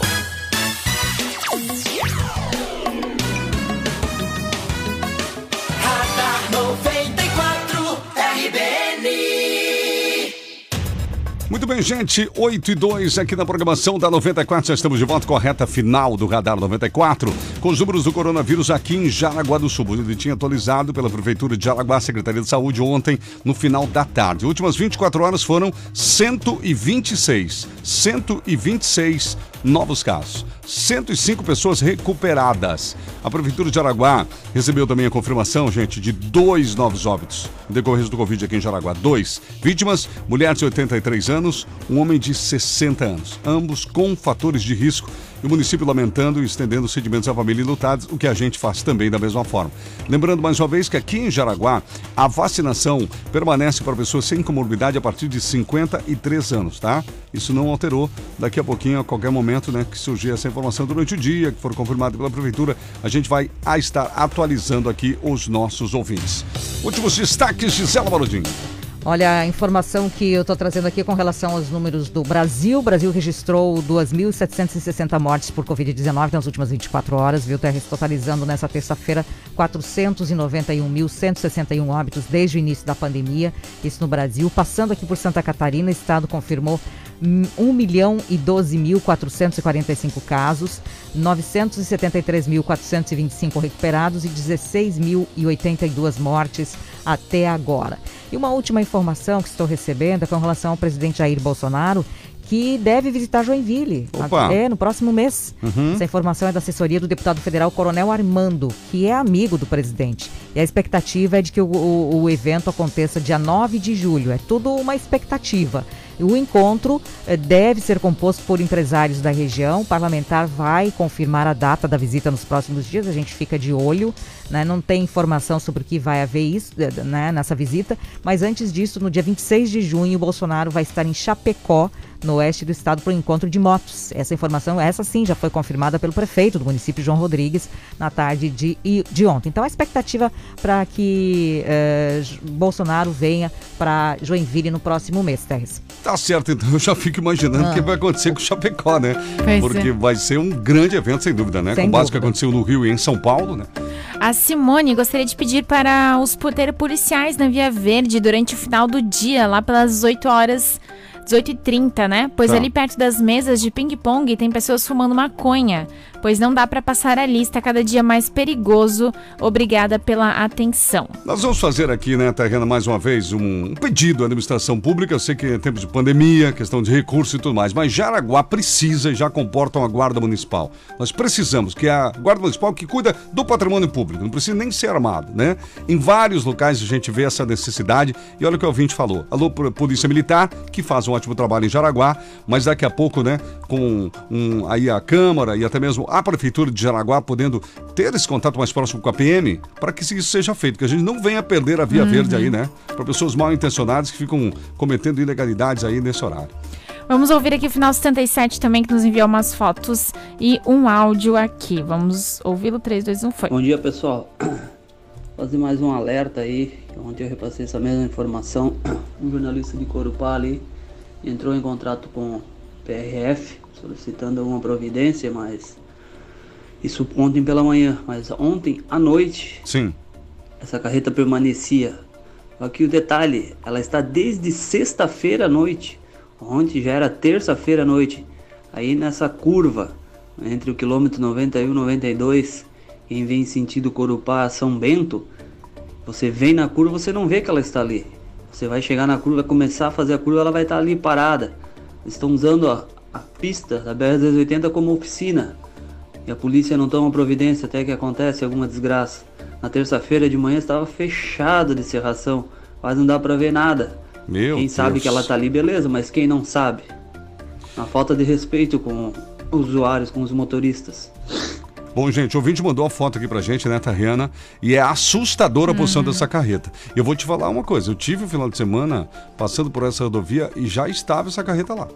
Radar 94 RBN. Muito bem, gente, 8h02 aqui na programação da 94, já estamos de volta com a reta final do Radar 94, com os números do coronavírus aqui em Jaraguá do Sul. O boletim atualizado pela Prefeitura de Jaraguá, Secretaria de Saúde, ontem, no final da tarde. Últimas 24 horas foram 126 novos casos. 105 pessoas recuperadas. A Prefeitura de Jaraguá recebeu também a confirmação, gente, de 2 novos óbitos em decorrência do Covid aqui em Jaraguá. 2 vítimas, mulher de 83 anos, um homem de 60 anos. Ambos com fatores de risco. E o município lamentando e estendendo os sentimentos à família enlutados, o que a gente faz também da mesma forma. Lembrando mais uma vez que aqui em Jaraguá, a vacinação permanece para pessoas sem comorbidade a partir de 53 anos, tá? Isso não alterou. Daqui a pouquinho, a qualquer momento, né, que surgir essa informação durante o dia, que for confirmado pela Prefeitura, a gente vai estar atualizando aqui os nossos ouvintes. Últimos destaques, Gisela Balodinho. Olha, a informação que eu estou trazendo aqui com relação aos números do Brasil. O Brasil registrou 2.760 mortes por Covid-19 nas últimas 24 horas, viu? Totalizando nessa terça-feira 491.161 óbitos desde o início da pandemia. Isso no Brasil. Passando aqui por Santa Catarina, o estado confirmou 1.012.445 casos, 973.425 recuperados e 16.082 mortes até agora. E uma última informação que estou recebendo é com relação ao presidente Jair Bolsonaro, que deve visitar Joinville no próximo mês. Essa informação é da assessoria do deputado federal Coronel Armando, que é amigo do presidente. E a expectativa é de que o evento aconteça dia 9 de julho. É tudo uma expectativa. O encontro deve ser composto por empresários da região. O parlamentar vai confirmar a data da visita nos próximos dias. A gente fica de olho, né? Não tem informação sobre o que vai haver isso, né, nessa visita. Mas antes disso, no dia 26 de junho, o Bolsonaro vai estar em Chapecó, no oeste do estado, para o encontro de motos. Essa informação, essa sim, já foi confirmada pelo prefeito do município, João Rodrigues, na tarde de ontem. Então, a expectativa para que Bolsonaro venha para Joinville no próximo mês, Terres. Tá certo, então eu já fico imaginando o que vai acontecer com o Chapecó, né? Porque vai ser um grande evento, sem dúvida, né? Com base que aconteceu no Rio e em São Paulo, né? A Simone gostaria de pedir para os policiais na Via Verde durante o final do dia, lá pelas 18h30, né? Pois ali perto das mesas de ping-pong tem pessoas fumando maconha, pois não dá para passar ali, está cada dia mais perigoso. Obrigada pela atenção. Nós vamos fazer aqui, né, Terrena, mais uma vez, um pedido à administração pública. Eu sei que é tempo de pandemia, questão de recursos e tudo mais, mas Jaraguá precisa e já comporta uma guarda municipal. Nós precisamos que a guarda municipal que cuida do patrimônio público, não precisa nem ser armado, né? Em vários locais a gente vê essa necessidade e olha o que o ouvinte falou. Alô, Polícia Militar, que faz um ótimo trabalho em Jaraguá, mas daqui a pouco, né, com aí a Câmara e até mesmo a Prefeitura de Jaraguá podendo ter esse contato mais próximo com a PM para que isso seja feito, que a gente não venha perder a Via Verde aí, né, para pessoas mal intencionadas que ficam cometendo ilegalidades aí nesse horário. Vamos ouvir aqui o Final 77 também, que nos enviou umas fotos e um áudio aqui. Vamos ouvi-lo, 3, 2, 1, foi. Bom dia, pessoal. Fazer mais um alerta aí, ontem eu repassei essa mesma informação. Um jornalista de Corupá ali entrou em contrato com o PRF, solicitando alguma providência, mas isso ontem pela manhã, mas ontem à noite, essa carreta permanecia. Aqui o detalhe, ela está desde sexta-feira à noite, ontem já era terça-feira à noite, aí nessa curva, entre o quilômetro 91 e 92, quem vem sentido Corupá, São Bento, você vem na curva, você não vê que ela está ali. Você vai chegar na curva, vai começar a fazer a curva, ela vai estar ali parada. Estão usando a pista da BR-280 como oficina. E a polícia não toma providência até que acontece alguma desgraça. Na terça-feira de manhã estava fechado de cerração. Quase não dá pra ver nada. Quem sabe que ela tá ali, beleza, mas quem não sabe? Uma falta de respeito com os usuários, com os motoristas. Bom, gente, o ouvinte mandou uma foto aqui pra gente, né, Tariana? E é assustadora a posição dessa carreta. Eu vou te falar uma coisa, eu tive o final de semana passando por essa rodovia e já estava essa carreta lá.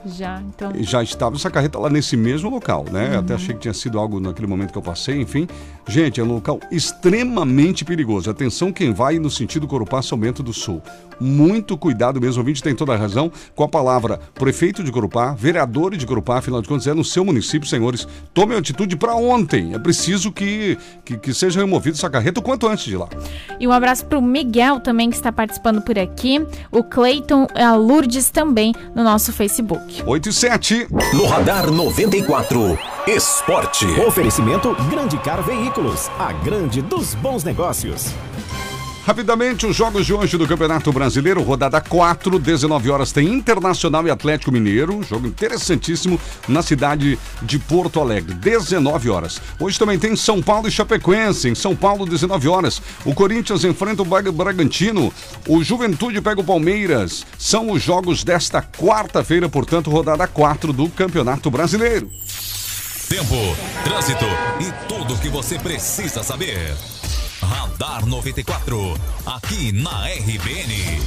Já estava essa carreta lá nesse mesmo local, né? Até achei que tinha sido algo naquele momento que eu passei, enfim. Gente, é um local extremamente perigoso. Atenção quem vai no sentido Corupá, São Bento do Sul. Muito cuidado mesmo, o ouvinte tem toda a razão com a palavra prefeito de Corupá, vereador de Corupá, afinal de contas é no seu município, senhores. Tomem atitude para ontem. É preciso que seja removido essa carreta o quanto antes de lá. E um abraço para o Miguel também, que está participando por aqui. O Cleiton, a Lourdes também no nosso Facebook. 8 e 7. No Radar 94. Esporte. Oferecimento Grande Car Veículos. A grande dos bons negócios. Rapidamente, os jogos de hoje do Campeonato Brasileiro, rodada 4, 19 horas, tem Internacional e Atlético Mineiro, jogo interessantíssimo na cidade de Porto Alegre, 19 horas. Hoje também tem São Paulo e Chapecoense, em São Paulo, 19 horas. O Corinthians enfrenta o Bragantino, o Juventude pega o Palmeiras. São os jogos desta quarta-feira, portanto, rodada 4 do Campeonato Brasileiro. Tempo, trânsito e tudo o que você precisa saber. Radar 94, aqui na RBN.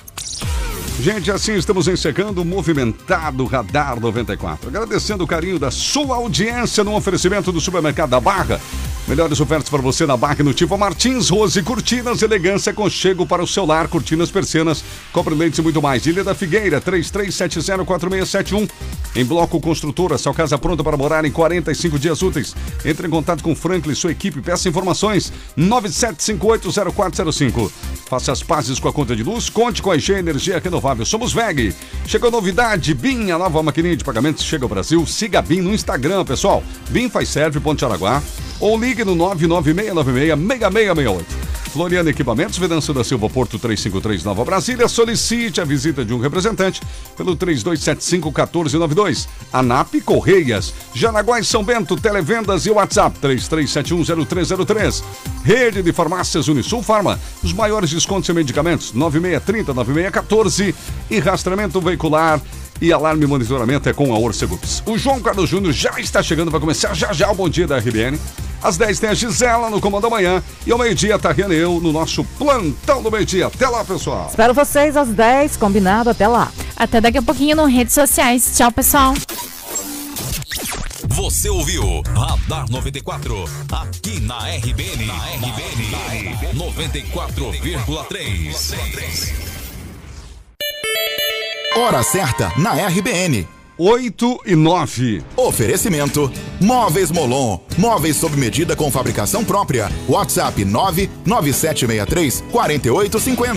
Gente, assim estamos encerrando o movimentado Radar 94. Agradecendo o carinho da sua audiência no oferecimento do Supermercado da Barra. Melhores ofertas para você na Barra no Tipo Martins, Rose, cortinas, elegância, aconchego para o seu lar, cortinas, persianas, cobre leites e muito mais. Ilha da Figueira, 33704671. Em Bloco Construtora, sua casa pronta para morar em 45 dias úteis. Entre em contato com o Franklin e sua equipe, peça informações 97580405. Faça as pazes com a conta de luz, conte com a EG Energia Renovável. Somos VEG. Chegou novidade, BIM, a nova maquininha de pagamentos chega ao Brasil. Siga a BIM no Instagram, pessoal. BIM faz serve, Ponte Araguá. Ou ligue no 996966668. Floriano Equipamentos, Venâncio da Silva, Porto 353, Nova Brasília. Solicite a visita de um representante pelo 3275-1492. ANAP Correias, Jaraguá e São Bento, Televendas e WhatsApp 33710303. Rede de Farmácias Unisul Farma, os maiores descontos em medicamentos 9630-9614 e rastreamento veicular e alarme e monitoramento é com a Orcegups. O João Carlos Júnior já está chegando, vai começar já o Bom Dia da RBN. Às 10 tem a Gisela no Comando da Manhã e ao meio-dia, Tariana e eu no nosso Plantão do Meio-Dia. Até lá, pessoal. Espero vocês às 10, combinado, até lá. Até daqui a pouquinho nas redes sociais. Tchau, pessoal. Você ouviu Radar 94, aqui na RBN, 94,3. Hora certa na RBN. 8:09. Oferecimento: Móveis Molon. Móveis sob medida com fabricação própria. WhatsApp 99763 4850.